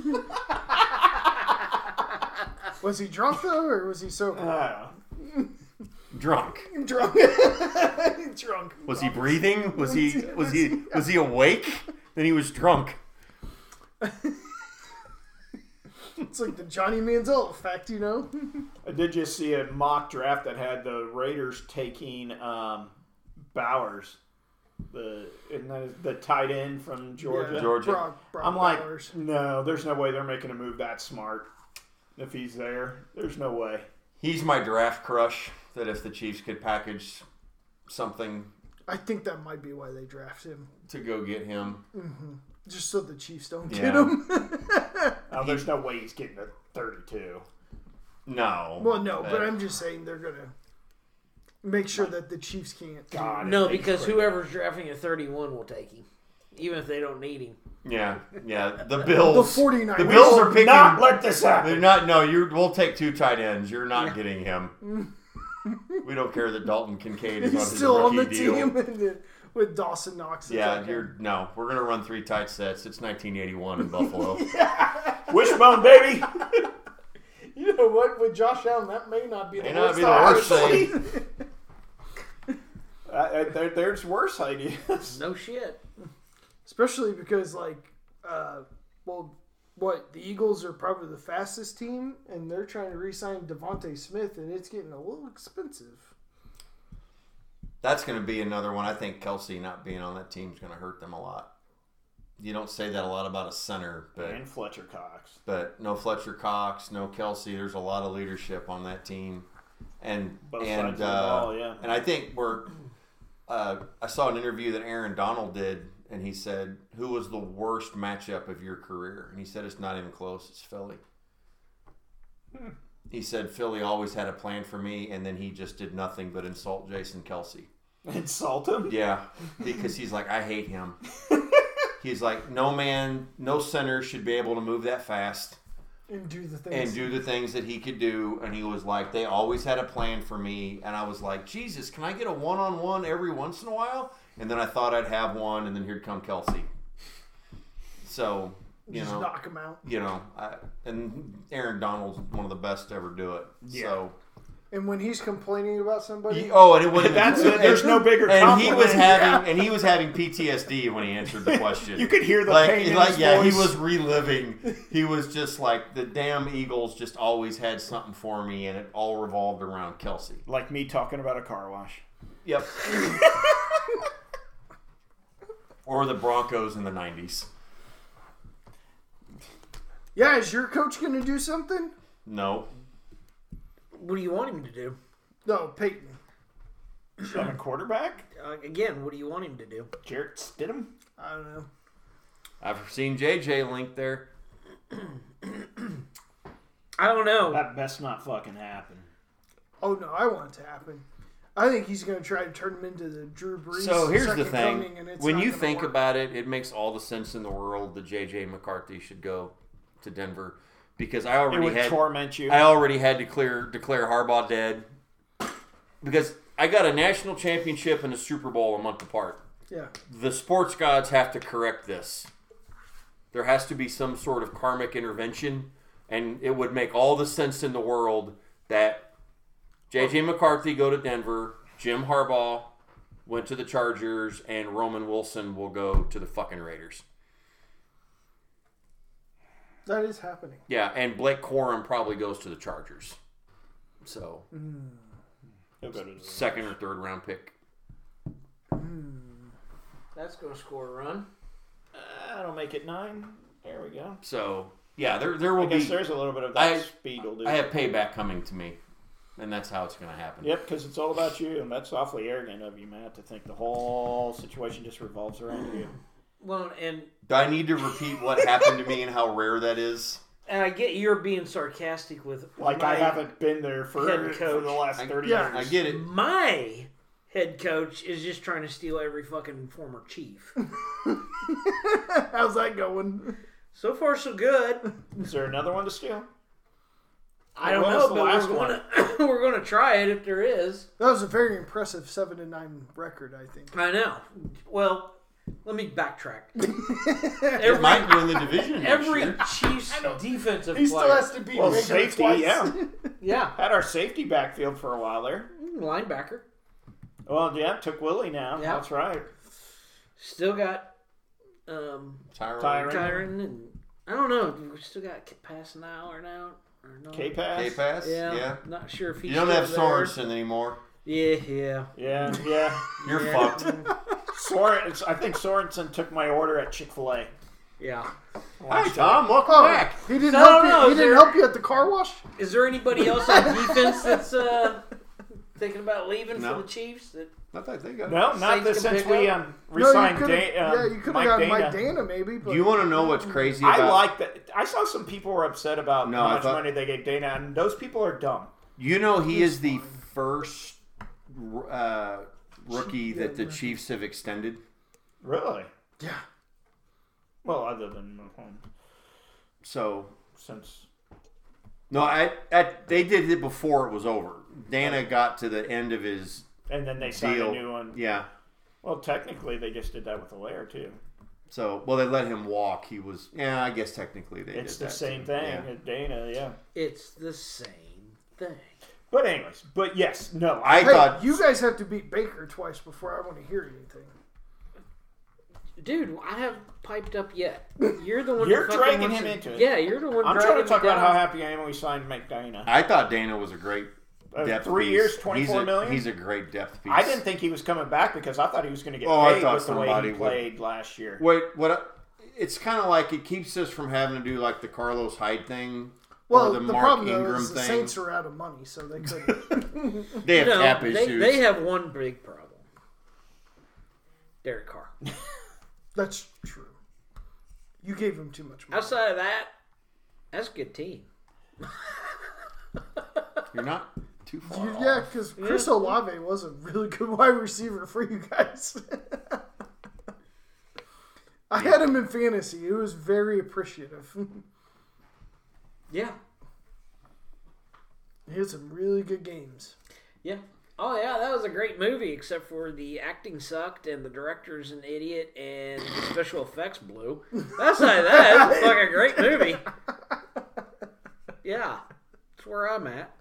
A: Was he drunk though, or was he sober?
C: Uh,
D: Drunk.
A: Drunk. Drunk.
D: Was he breathing? Was he was he was he awake? Then he was drunk.
A: It's like the Johnny Manziel effect, you know?
C: I did just see a mock draft that had the Raiders taking um, Bowers, the isn't that the tight end from Georgia.
A: Yeah,
D: Georgia.
A: Brock, Brock
C: I'm like,
A: Bowers.
C: no, there's no way they're making a move that smart. If he's there, there's no way.
D: He's my draft crush. That if the Chiefs could package something
A: I think that might be why they draft him.
D: to go get him.
A: Just so the Chiefs don't
D: Yeah.
A: get him.
C: Oh, there's no way he's getting a thirty-two.
D: No.
A: well, no, but
D: Uh,
A: I'm just saying they're going to make sure that the Chiefs can't.
C: God,
B: No,
C: if they
B: because
C: trade-
B: whoever's drafting at thirty-one will take him, even if they don't need him.
D: Yeah, yeah. The
A: The
D: Bills.
A: 49ers.
D: The Bills are picking.
C: Not let this
D: They're
C: happen.
D: not. No, you. We'll take two tight ends. You're not getting him. We don't care that Dalton Kincaid is on
A: He's
D: his
A: still on
D: rookie
A: the
D: deal.
A: team and then with Dawson Knox. It's
D: Yeah,
A: like,
D: you're no. We're gonna run three tight sets. It's nineteen eighty-one in Buffalo.
C: Wishbone, baby.
A: You know what? With Josh Allen, that may not be the
D: May not
A: worst.
D: be the worst
A: idea.
D: thing.
C: Uh, uh, there, there's worse ideas.
B: No shit.
A: Especially because, like, uh, well, what, the Eagles are probably the fastest team, and they're trying to re-sign Devontae Smith, and it's getting a little expensive.
D: That's gonna be another one. I think Kelsey not being on that team is gonna hurt them a lot. You don't say that a lot about a center, but
C: And Fletcher Cox.
D: but no Fletcher Cox, no Kelsey. There's a lot of leadership on that team, and
C: Both
D: and
C: sides of the
D: uh,
C: ball, yeah.
D: and I think we're. Uh, I saw an interview that Aaron Donald did, and he said, "Who was the worst matchup of your career?" And he said, "It's not even close. It's Philly." He said Philly always had a plan for me, and then he just did nothing but insult Jason Kelsey.
C: Insult him?
D: Yeah, because he's like, I hate him. He's like, no man, no center should be able to move that fast.
A: And do the things.
D: And do the things that he could do. And he was like, they always had a plan for me. And I was like, Jesus, can I get a one-on-one every once in a while? And then I thought I'd have one, and then here'd come Kelsey. So, you
A: Just
D: know.
A: knock him out.
D: You know, I, and Aaron Donald's one of the best to ever do it.
C: Yeah.
D: So.
A: And when he's complaining about somebody,
D: He, oh, and it wasn't.
C: That's it. There's no bigger
D: And
C: compliment.
D: he was having, and he was having P T S D when he answered the question.
C: You could hear the
D: like,
C: pain in
D: like
C: his
D: yeah,
C: voice.
D: he was reliving. He was just like, the damn Eagles just always had something for me, and it all revolved around Kelsey.
C: Like me talking about a car wash.
D: Yep. Or the Broncos in the nineties.
A: yeah, is your coach going to do something?
D: No.
B: What do you want him to do?
A: No, Peyton.
C: On a quarterback?
B: Uh, again, what do you want him to do?
C: Jarrett Stidham?
A: I don't know.
D: I've seen J J linked there.
B: I don't know.
C: That best not fucking happen.
A: Oh no, I want it to happen. I think he's going to try to turn him into the Drew Brees.
D: So here's the
A: second
D: thing.
A: coming, and it's
D: When
A: not
D: you
A: gonna
D: think
A: work.
D: about it, it makes all the sense in the world that J J McCarthy should go to Denver. Because I
C: It
D: already
C: would
D: had
C: torment you.
D: I already had to clear, declare Harbaugh dead. Because I got a national championship and a Super Bowl a month apart.
A: yeah,
D: The sports gods have to correct this. There has to be some sort of karmic intervention, and it would make all the sense in the world that J J McCarthy go to Denver, Jim Harbaugh went to the Chargers, and Roman Wilson will go to the fucking Raiders.
A: that is happening.
D: Yeah, and Blake Corum probably goes to the Chargers. So,
C: He'll go to the-
D: second or third round pick.
B: That's going to score a run.
C: Uh, that'll make it nine. There we go.
D: So, yeah, there there will
C: I guess
D: be.
C: there's a little bit of that
D: I-
C: speed will do.
D: I have payback coming to me, and that's how it's going to happen.
C: Yep, because it's all about you, and that's awfully arrogant of you, Matt, to think the whole situation just revolves around you.
B: Well, and
D: Do I need to repeat what happened to me and how rare that is?
B: and I get you're being sarcastic with
C: Like
B: my,
C: I haven't been there for,
B: head
C: for
B: coach.
C: the last
D: I-
C: thirty
A: yeah,
C: years.
D: I get it.
B: My head coach is just trying to steal every fucking former chief.
A: How's that going?
B: So far, so good.
C: Is there another one to steal?
B: I don't
C: What
B: know,
C: was the
B: but
C: last
B: we're gonna we're gonna try it if there is.
A: That was a very impressive seven to nine record, I think.
B: I know. Well, let me backtrack.
D: It
B: Every,
D: might win the division next
B: every
D: year.
B: Chiefs defensive
A: He
B: player,
A: still has to beat
C: Well,
A: Baker
C: safety,
A: twice.
C: yeah.
B: yeah,
C: Had our safety backfield for a while there.
B: linebacker,
C: Well, yeah, took Willie now.
B: Yeah.
C: That's right.
B: still got um,
D: Tyron.
C: Tyron.
B: Tyron, and I don't know. We still got pass now or now or no?
C: K-Pass.
D: K-Pass?
B: Yeah,
D: Yeah.
B: not sure if he's
D: You don't
B: still
D: have
B: there.
D: Sorensen anymore.
B: Yeah, yeah.
C: Yeah, yeah.
D: You're
B: Yeah.
D: fucked.
C: Soren, I think Sorensen took my order at Chick-fil-A.
B: Yeah.
D: Hi, Tom. Welcome
A: Oh,
D: back.
A: he didn't
B: So,
A: help you.
B: no,
A: He
B: is
A: didn't
B: there-
A: help you at the car wash.
B: Is there anybody else on defense that's uh, thinking about leaving
D: No.
B: for the Chiefs? That,
D: Not that I think of.
C: No, not
B: Saints
C: this
B: can
C: since
B: pick
C: we
B: up?
C: um,
A: No, you
C: resigned
A: could
C: da- um,
A: yeah, you could have
C: Mike
A: gotten
C: Dana.
A: Mike Dana maybe. But
D: Do you want to know what's crazy
C: I
D: about?
C: like that. I saw some people were upset about
D: No,
C: how
D: I
C: much
D: thought-
C: money they gave Dana, and those people are dumb.
D: You know, he is the first uh, rookie that the
A: Yeah.
D: Chiefs have extended.
C: Really?
A: Yeah.
C: Well, other than Mahomes,
D: So
C: since
D: no, I, I they did it before it was over. Dana got to the end of his
C: and then they signed
D: deal.
C: a new one.
D: Yeah.
C: Well, technically, they just did that with Allaire too.
D: So well, they let him walk. He was yeah. I guess technically they
C: It's
D: did
C: the
D: that
C: same
D: too.
C: thing.
D: Yeah.
C: as Dana, yeah.
B: it's the same thing.
C: But anyways, but yes, no.
D: I
A: Hey,
D: thought
A: you guys have to beat Baker twice before I want to hear anything.
B: Dude, I haven't piped up yet. You're the one.
C: You're
B: that fucking
C: dragging
B: wants
C: him
B: to-
C: into it.
B: Yeah, you're the one.
C: I'm
B: dragging
C: trying to talk
B: me
C: about how
B: down.
C: happy I am when we signed McDana.
D: I thought Dana was a great
C: Uh,
D: depth
C: three
D: piece.
C: years,
D: he's
C: twenty-four
D: a,
C: million?
D: He's a great depth piece.
C: I didn't think he was coming back because I thought he was going to get
D: Oh, I
C: paid
D: thought
C: with the way
D: somebody
C: he
D: would.
C: played last year.
D: Wait, what? I- It's kind of like it keeps us from having to do like the Carlos Hyde thing
A: Well,
D: or
A: the,
D: the, Mark
A: problem though
D: Ingram
A: is the
D: thing.
A: Saints are out of money, so they couldn't.
D: They have
B: No,
D: cap
B: they,
D: issues.
B: they have one big problem. Derek Carr.
A: That's true. You gave him too much money.
B: Outside of that, that's a good team.
D: You're not too far
A: You-
D: off.
A: yeah, because Chris Olave was a really good wide receiver for you guys. I had him in fantasy. It was very appreciative.
B: Yeah.
A: He had some really good games.
B: Yeah. Oh, yeah, that was a great movie, except for the acting sucked and the director's an idiot and the special effects blew. Outside of that, it's a fucking great movie. Yeah. That's where I'm at.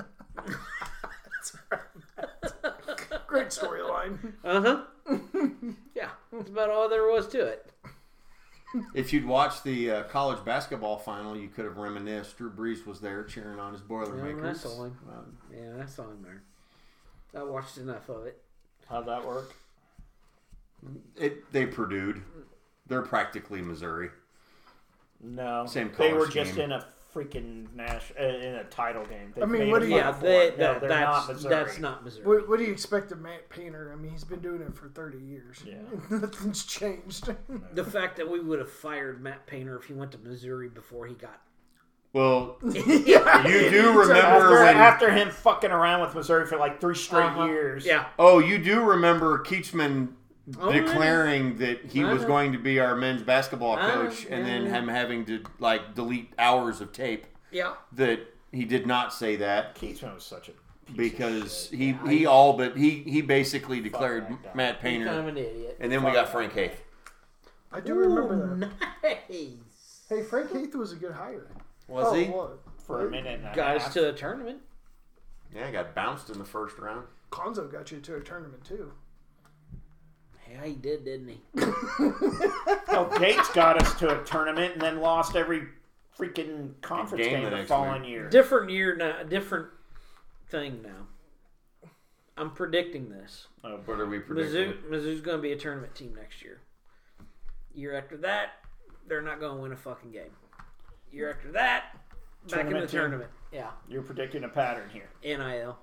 A: Great storyline.
B: Uh-huh. Yeah. That's about all there was to it.
D: If you'd watched the uh, college basketball final, you could have reminisced. Drew Brees was there cheering on his Boilermakers.
B: Yeah, I saw him.
D: Um,
B: Yeah, I saw him there. I watched enough of it.
C: How'd that work?
D: it, they Purdue'd. They're practically Missouri.
C: No,
D: Same
C: they were
D: color
C: just
D: scheme.
C: in a freaking nash uh, in a title game. They
A: I mean,
C: made
A: what
C: a
A: do you-
C: Final
B: Yeah,
C: Four.
B: they,
C: no,
B: that,
C: they're
B: that's,
C: not Missouri.
B: that's not Missouri.
A: What, what do you expect of Matt Painter? I mean, he's been doing it for thirty years.
C: Yeah.
A: Nothing's changed.
B: The fact that we would have fired Matt Painter if he went to Missouri before he got...
D: Well,
A: yeah.
D: you do remember
C: After,
D: when...
C: after him fucking around with Missouri for like three straight
B: Uh-huh.
C: years.
B: Yeah.
D: Oh, you do remember Keachman
B: Oh,
D: declaring that he
B: I
D: was
B: know.
D: going to be our men's basketball
B: I know,
D: coach, and then
B: yeah.
D: him having to like delete hours of tape
B: Yeah.
D: that he did not say that
C: Keatsman was such a piece
D: because
C: of shit.
D: he he all but he he basically
C: that
D: declared
C: guy.
D: Matt
B: He's kind of
D: Painter,
B: an idiot.
D: and then we got Frank Haith.
A: I do remember that.
B: Nice.
A: Hey, Frank Haith was a good hire.
D: Was
A: oh,
D: he?
A: What?
C: for a minute and a
B: Got us
C: half.
B: to the tournament.
D: Yeah, he got bounced in the first round.
A: Konzo got you to a tournament too.
B: Yeah, he did, didn't he?
C: Oh, Gates got us to a tournament and then lost every freaking conference
D: Game
C: game,
D: the
C: the
D: next
C: following
D: week.
C: year.
B: Different year now. Different thing now. I'm predicting this.
C: Oh,
D: What are we
B: Mizzou,
D: predicting?
B: Mizzou's going to be a tournament team next year. Year after that, they're not going to win a fucking game. Year after that, back in the
C: Tournament team.
B: tournament. Yeah,
C: You're predicting a pattern here.
B: N I L.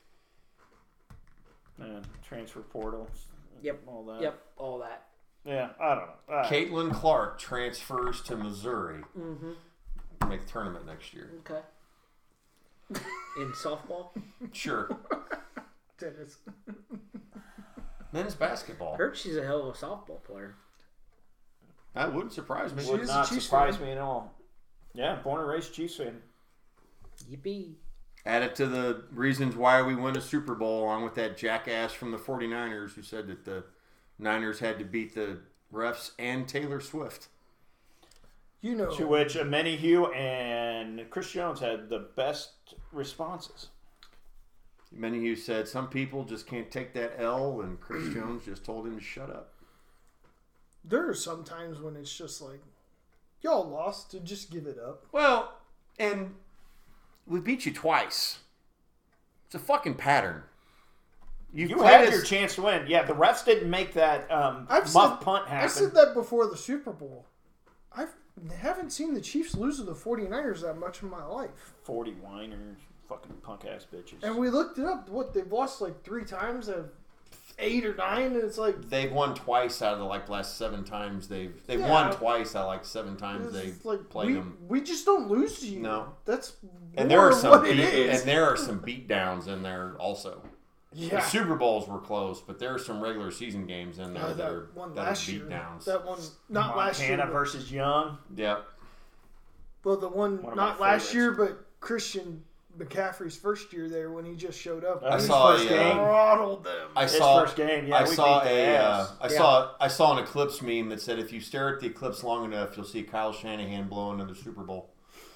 C: Uh, transfer portal.
B: Yep.
C: All that.
B: Yep, all that.
C: Yeah, I don't know. Uh,
D: Caitlin Clark transfers to Missouri.
B: Mm-hmm.
D: Make the tournament next year.
B: Okay. In softball,
D: Sure.
A: Tennis.
D: Men's basketball.
B: I heard she's a hell of a softball player.
D: That wouldn't surprise me.
C: would
A: She's a
C: not
A: Chiefs
C: surprise
A: fan.
C: me at all. Yeah, born and raised Chiefs fan.
B: Yippee.
D: Add it to the reasons why we win a Super Bowl, along with that jackass from the 49ers who said that the Niners had to beat the refs and Taylor Swift.
A: You know.
C: To which Menahue and Chris Jones had the best responses.
D: Many of you said some people just can't take that L, and Chris Jones just told him to shut up.
A: There are some times when it's just like, y'all lost, to just give it up.
D: Well, and we beat you twice. It's a fucking pattern. You've
C: You
D: played
C: had
D: us-
C: your chance to win. Yeah, the refs didn't make that um,
A: I've
C: muff
A: said,
C: punt happen.
A: I said that before the Super Bowl. I haven't seen the Chiefs lose to the 49ers that much in my life.
C: forty whiners, fucking punk ass bitches.
A: And we looked it up. What, they've lost like three times at eight or nine, and it's like,
D: They've won twice out of the like last seven times they've they've
A: Yeah.
D: won twice out of like seven times they've
A: it's like
D: played
A: we,
D: them.
A: we just don't lose to you.
D: No.
A: That's
D: And there
A: more
D: are
A: of
D: some
A: what it
D: beat,
A: is.
D: and there are some beat downs in there also. The
A: yeah.
D: Super Bowls were close, but there are some regular season games in there
A: Uh,
D: that,
A: that
D: are
A: one
D: that
A: last
D: are beat
A: year.
D: downs.
A: That one, not
C: Montana
A: last year. but-
C: versus Young.
D: Yep.
A: Well, the one
C: One of
A: not
C: my
A: last
C: favorites.
A: year, but Christian McCaffrey's first year there when he just showed up.
C: I
A: he
D: saw
C: first
D: a, uh,
C: game.
A: throttled them.
D: I
C: His
D: saw
C: first game, yeah,
D: I
C: we
D: saw
C: beat
D: a
C: their
D: uh,
C: ass.
D: I
B: Yeah.
D: saw I saw an Eclipse meme that said if you stare at the eclipse long enough, you'll see Kyle Shanahan blow into the Super Bowl.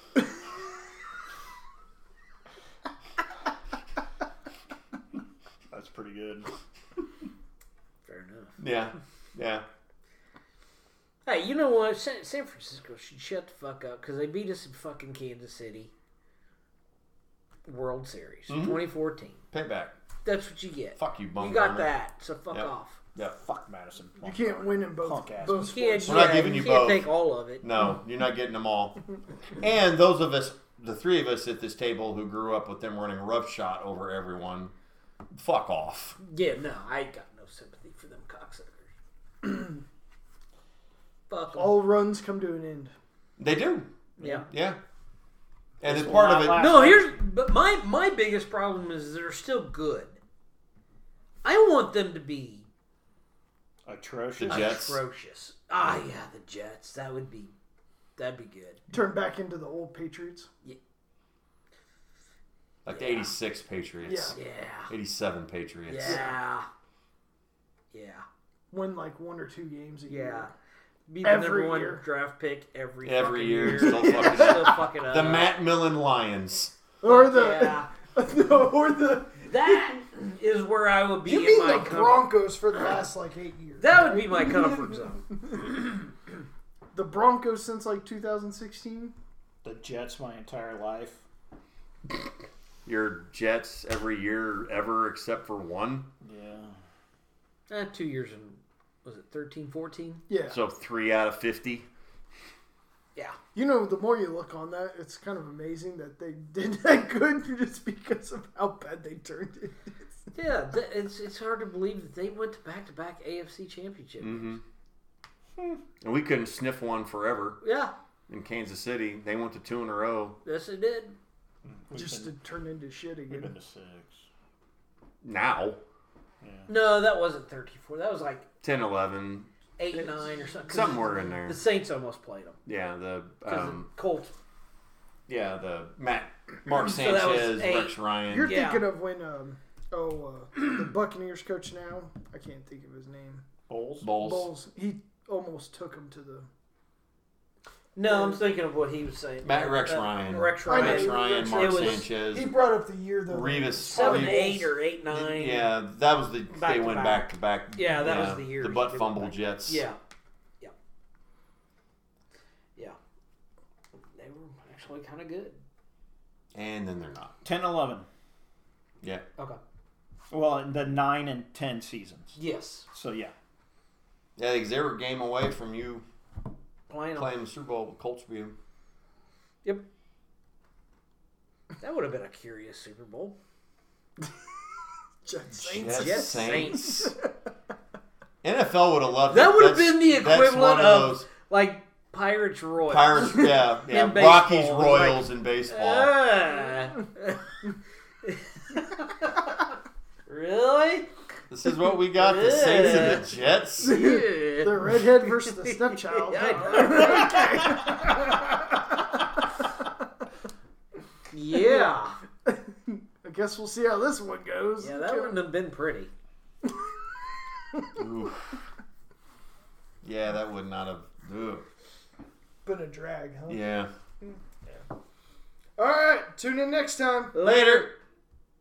C: That's pretty good.
B: Fair enough.
D: Yeah, yeah.
B: Hey, you know what? San, San Francisco should shut the fuck up because they beat us in fucking Kansas City. World Series
D: Mhm.
B: twenty fourteen.
D: Payback.
B: That's what you get.
D: Fuck you, bum.
B: You got
D: Bummer.
B: that, so fuck
D: Yep.
B: off.
D: Yep.
C: Fuck Madison.
A: You can't win in both,
C: Punk ass.
A: both
B: You can't,
A: sports.
D: We're not
B: yeah,
D: giving
B: you
D: you
B: can't
D: both.
B: take all of it.
D: No, you're not getting them all. And those of us, the three of us at this table who grew up with them running roughshod over everyone, fuck off.
B: Yeah, no, I ain't got no sympathy for them cocksuckers. Fuck 'em.
A: All runs come to an end.
D: They do.
B: Yeah.
D: Yeah. And
C: This
D: it's
C: will
D: part
C: not
D: of it.
C: last.
B: No, here's But my my biggest problem is they're still good. I want them to be
C: Atrocious.
D: The Jets.
B: atrocious. Ah, yeah, the Jets. That would be that'd be good.
A: Turn back into the old Patriots.
D: Like the eighty-six Patriots.
B: Yeah.
D: eighty-seven Patriots.
B: Yeah. Yeah.
A: Win like one or two games a
B: Yeah.
A: year.
B: Be the
A: Every
B: number one
A: year.
B: draft pick every
D: Every
B: fucking
D: year,
B: year.
D: still fucking-
B: still fucking up.
D: The Matt Millen Lions.
A: Or the
B: Yeah.
A: or the
B: That is where I would be
A: you
B: in
A: mean
B: my
A: the
B: comfort.
A: Broncos for the last like eight years.
B: That would
A: right?
B: be my comfort zone.
A: The Broncos since like two thousand sixteen.
C: The Jets my entire life.
D: Your Jets every year ever except for one.
C: Yeah.
B: Eh, two years in, was it thirteen, fourteen?
A: Yeah.
D: So three out of fifty.
B: Yeah.
A: You know, the more you look on that, it's kind of amazing that they did that good just because of how bad they turned it.
B: Yeah, th- it's it's hard to believe that they went to back-to-back A F C championship.
D: Mm-hmm. And we couldn't sniff one forever
B: Yeah,
D: in Kansas City. They went to two in a row.
B: yes it did.
C: We've
A: Just
C: been,
A: to turn into shit
C: we've been
A: again.
C: to six.
D: Now,
C: Yeah.
B: No, that wasn't thirty-four. That was like
D: ten, eleven,
B: eight, nine or something. 'Cause
D: somewhere in there.
B: The Saints almost played them.
D: Yeah, the
B: Because
D: um,
B: the Colts.
D: yeah, the Matt, Mark
B: So that was
D: Sanchez,
B: eight.
D: Rex Ryan.
A: You're
B: Yeah.
A: thinking of when, um, oh, uh, the Buccaneers coach now. I can't think of his name.
C: Bowls.
D: Bowles.
A: Bowles. He almost took him to the.
B: No, I'm thinking of what he was saying.
D: Matt Rex
B: Uh,
D: Ryan.
B: Rex
A: I know,
B: Ryan.
D: Rex Ryan,
A: It
D: Mark
B: was-
D: Sanchez,
A: He brought up the year though.
D: Revis.
B: Seven,
D: Revis.
B: eight, or eight, nine.
D: Yeah, that was the
B: Back
D: they
B: to
D: went
B: back.
D: back to back.
B: Yeah, that was the year
D: The
B: he
D: butt
B: did
D: fumble
B: it back.
D: Jets.
B: Yeah. Yeah. Yeah. They were actually kind of good.
D: And then they're not.
C: ten, eleven.
D: Yeah.
B: Okay.
C: Well, in the nine and ten seasons.
B: Yes.
C: So yeah.
D: Yeah, because they were a game away from you
B: Playing.
D: playing the Super Bowl with Colts beat 'em.
B: Yep. That would have been a curious Super Bowl.
A: Jets Saints.
D: Jets,
B: Jets,
D: Saints.
B: Saints.
D: N F L would have loved
B: That
D: it.
B: would have
D: That's-
B: been the
D: that's
B: equivalent
D: one
B: of,
D: those
B: like Pirates Royals.
D: Pirates, yeah, yeah.
B: In
D: Rockies,
B: baseball,
D: Royals in baseball.
B: Ah. Really?
D: This is what we got: the Saints and the Jets.
B: Yeah.
A: The redhead versus the stepchild.
B: Yeah.
A: I guess we'll see how this one goes.
B: Yeah, that wouldn't have been pretty.
D: Oof. Yeah, that would not have. Ugh.
A: been a drag, huh?
D: Yeah.
A: All right, tune in next time.
B: Later.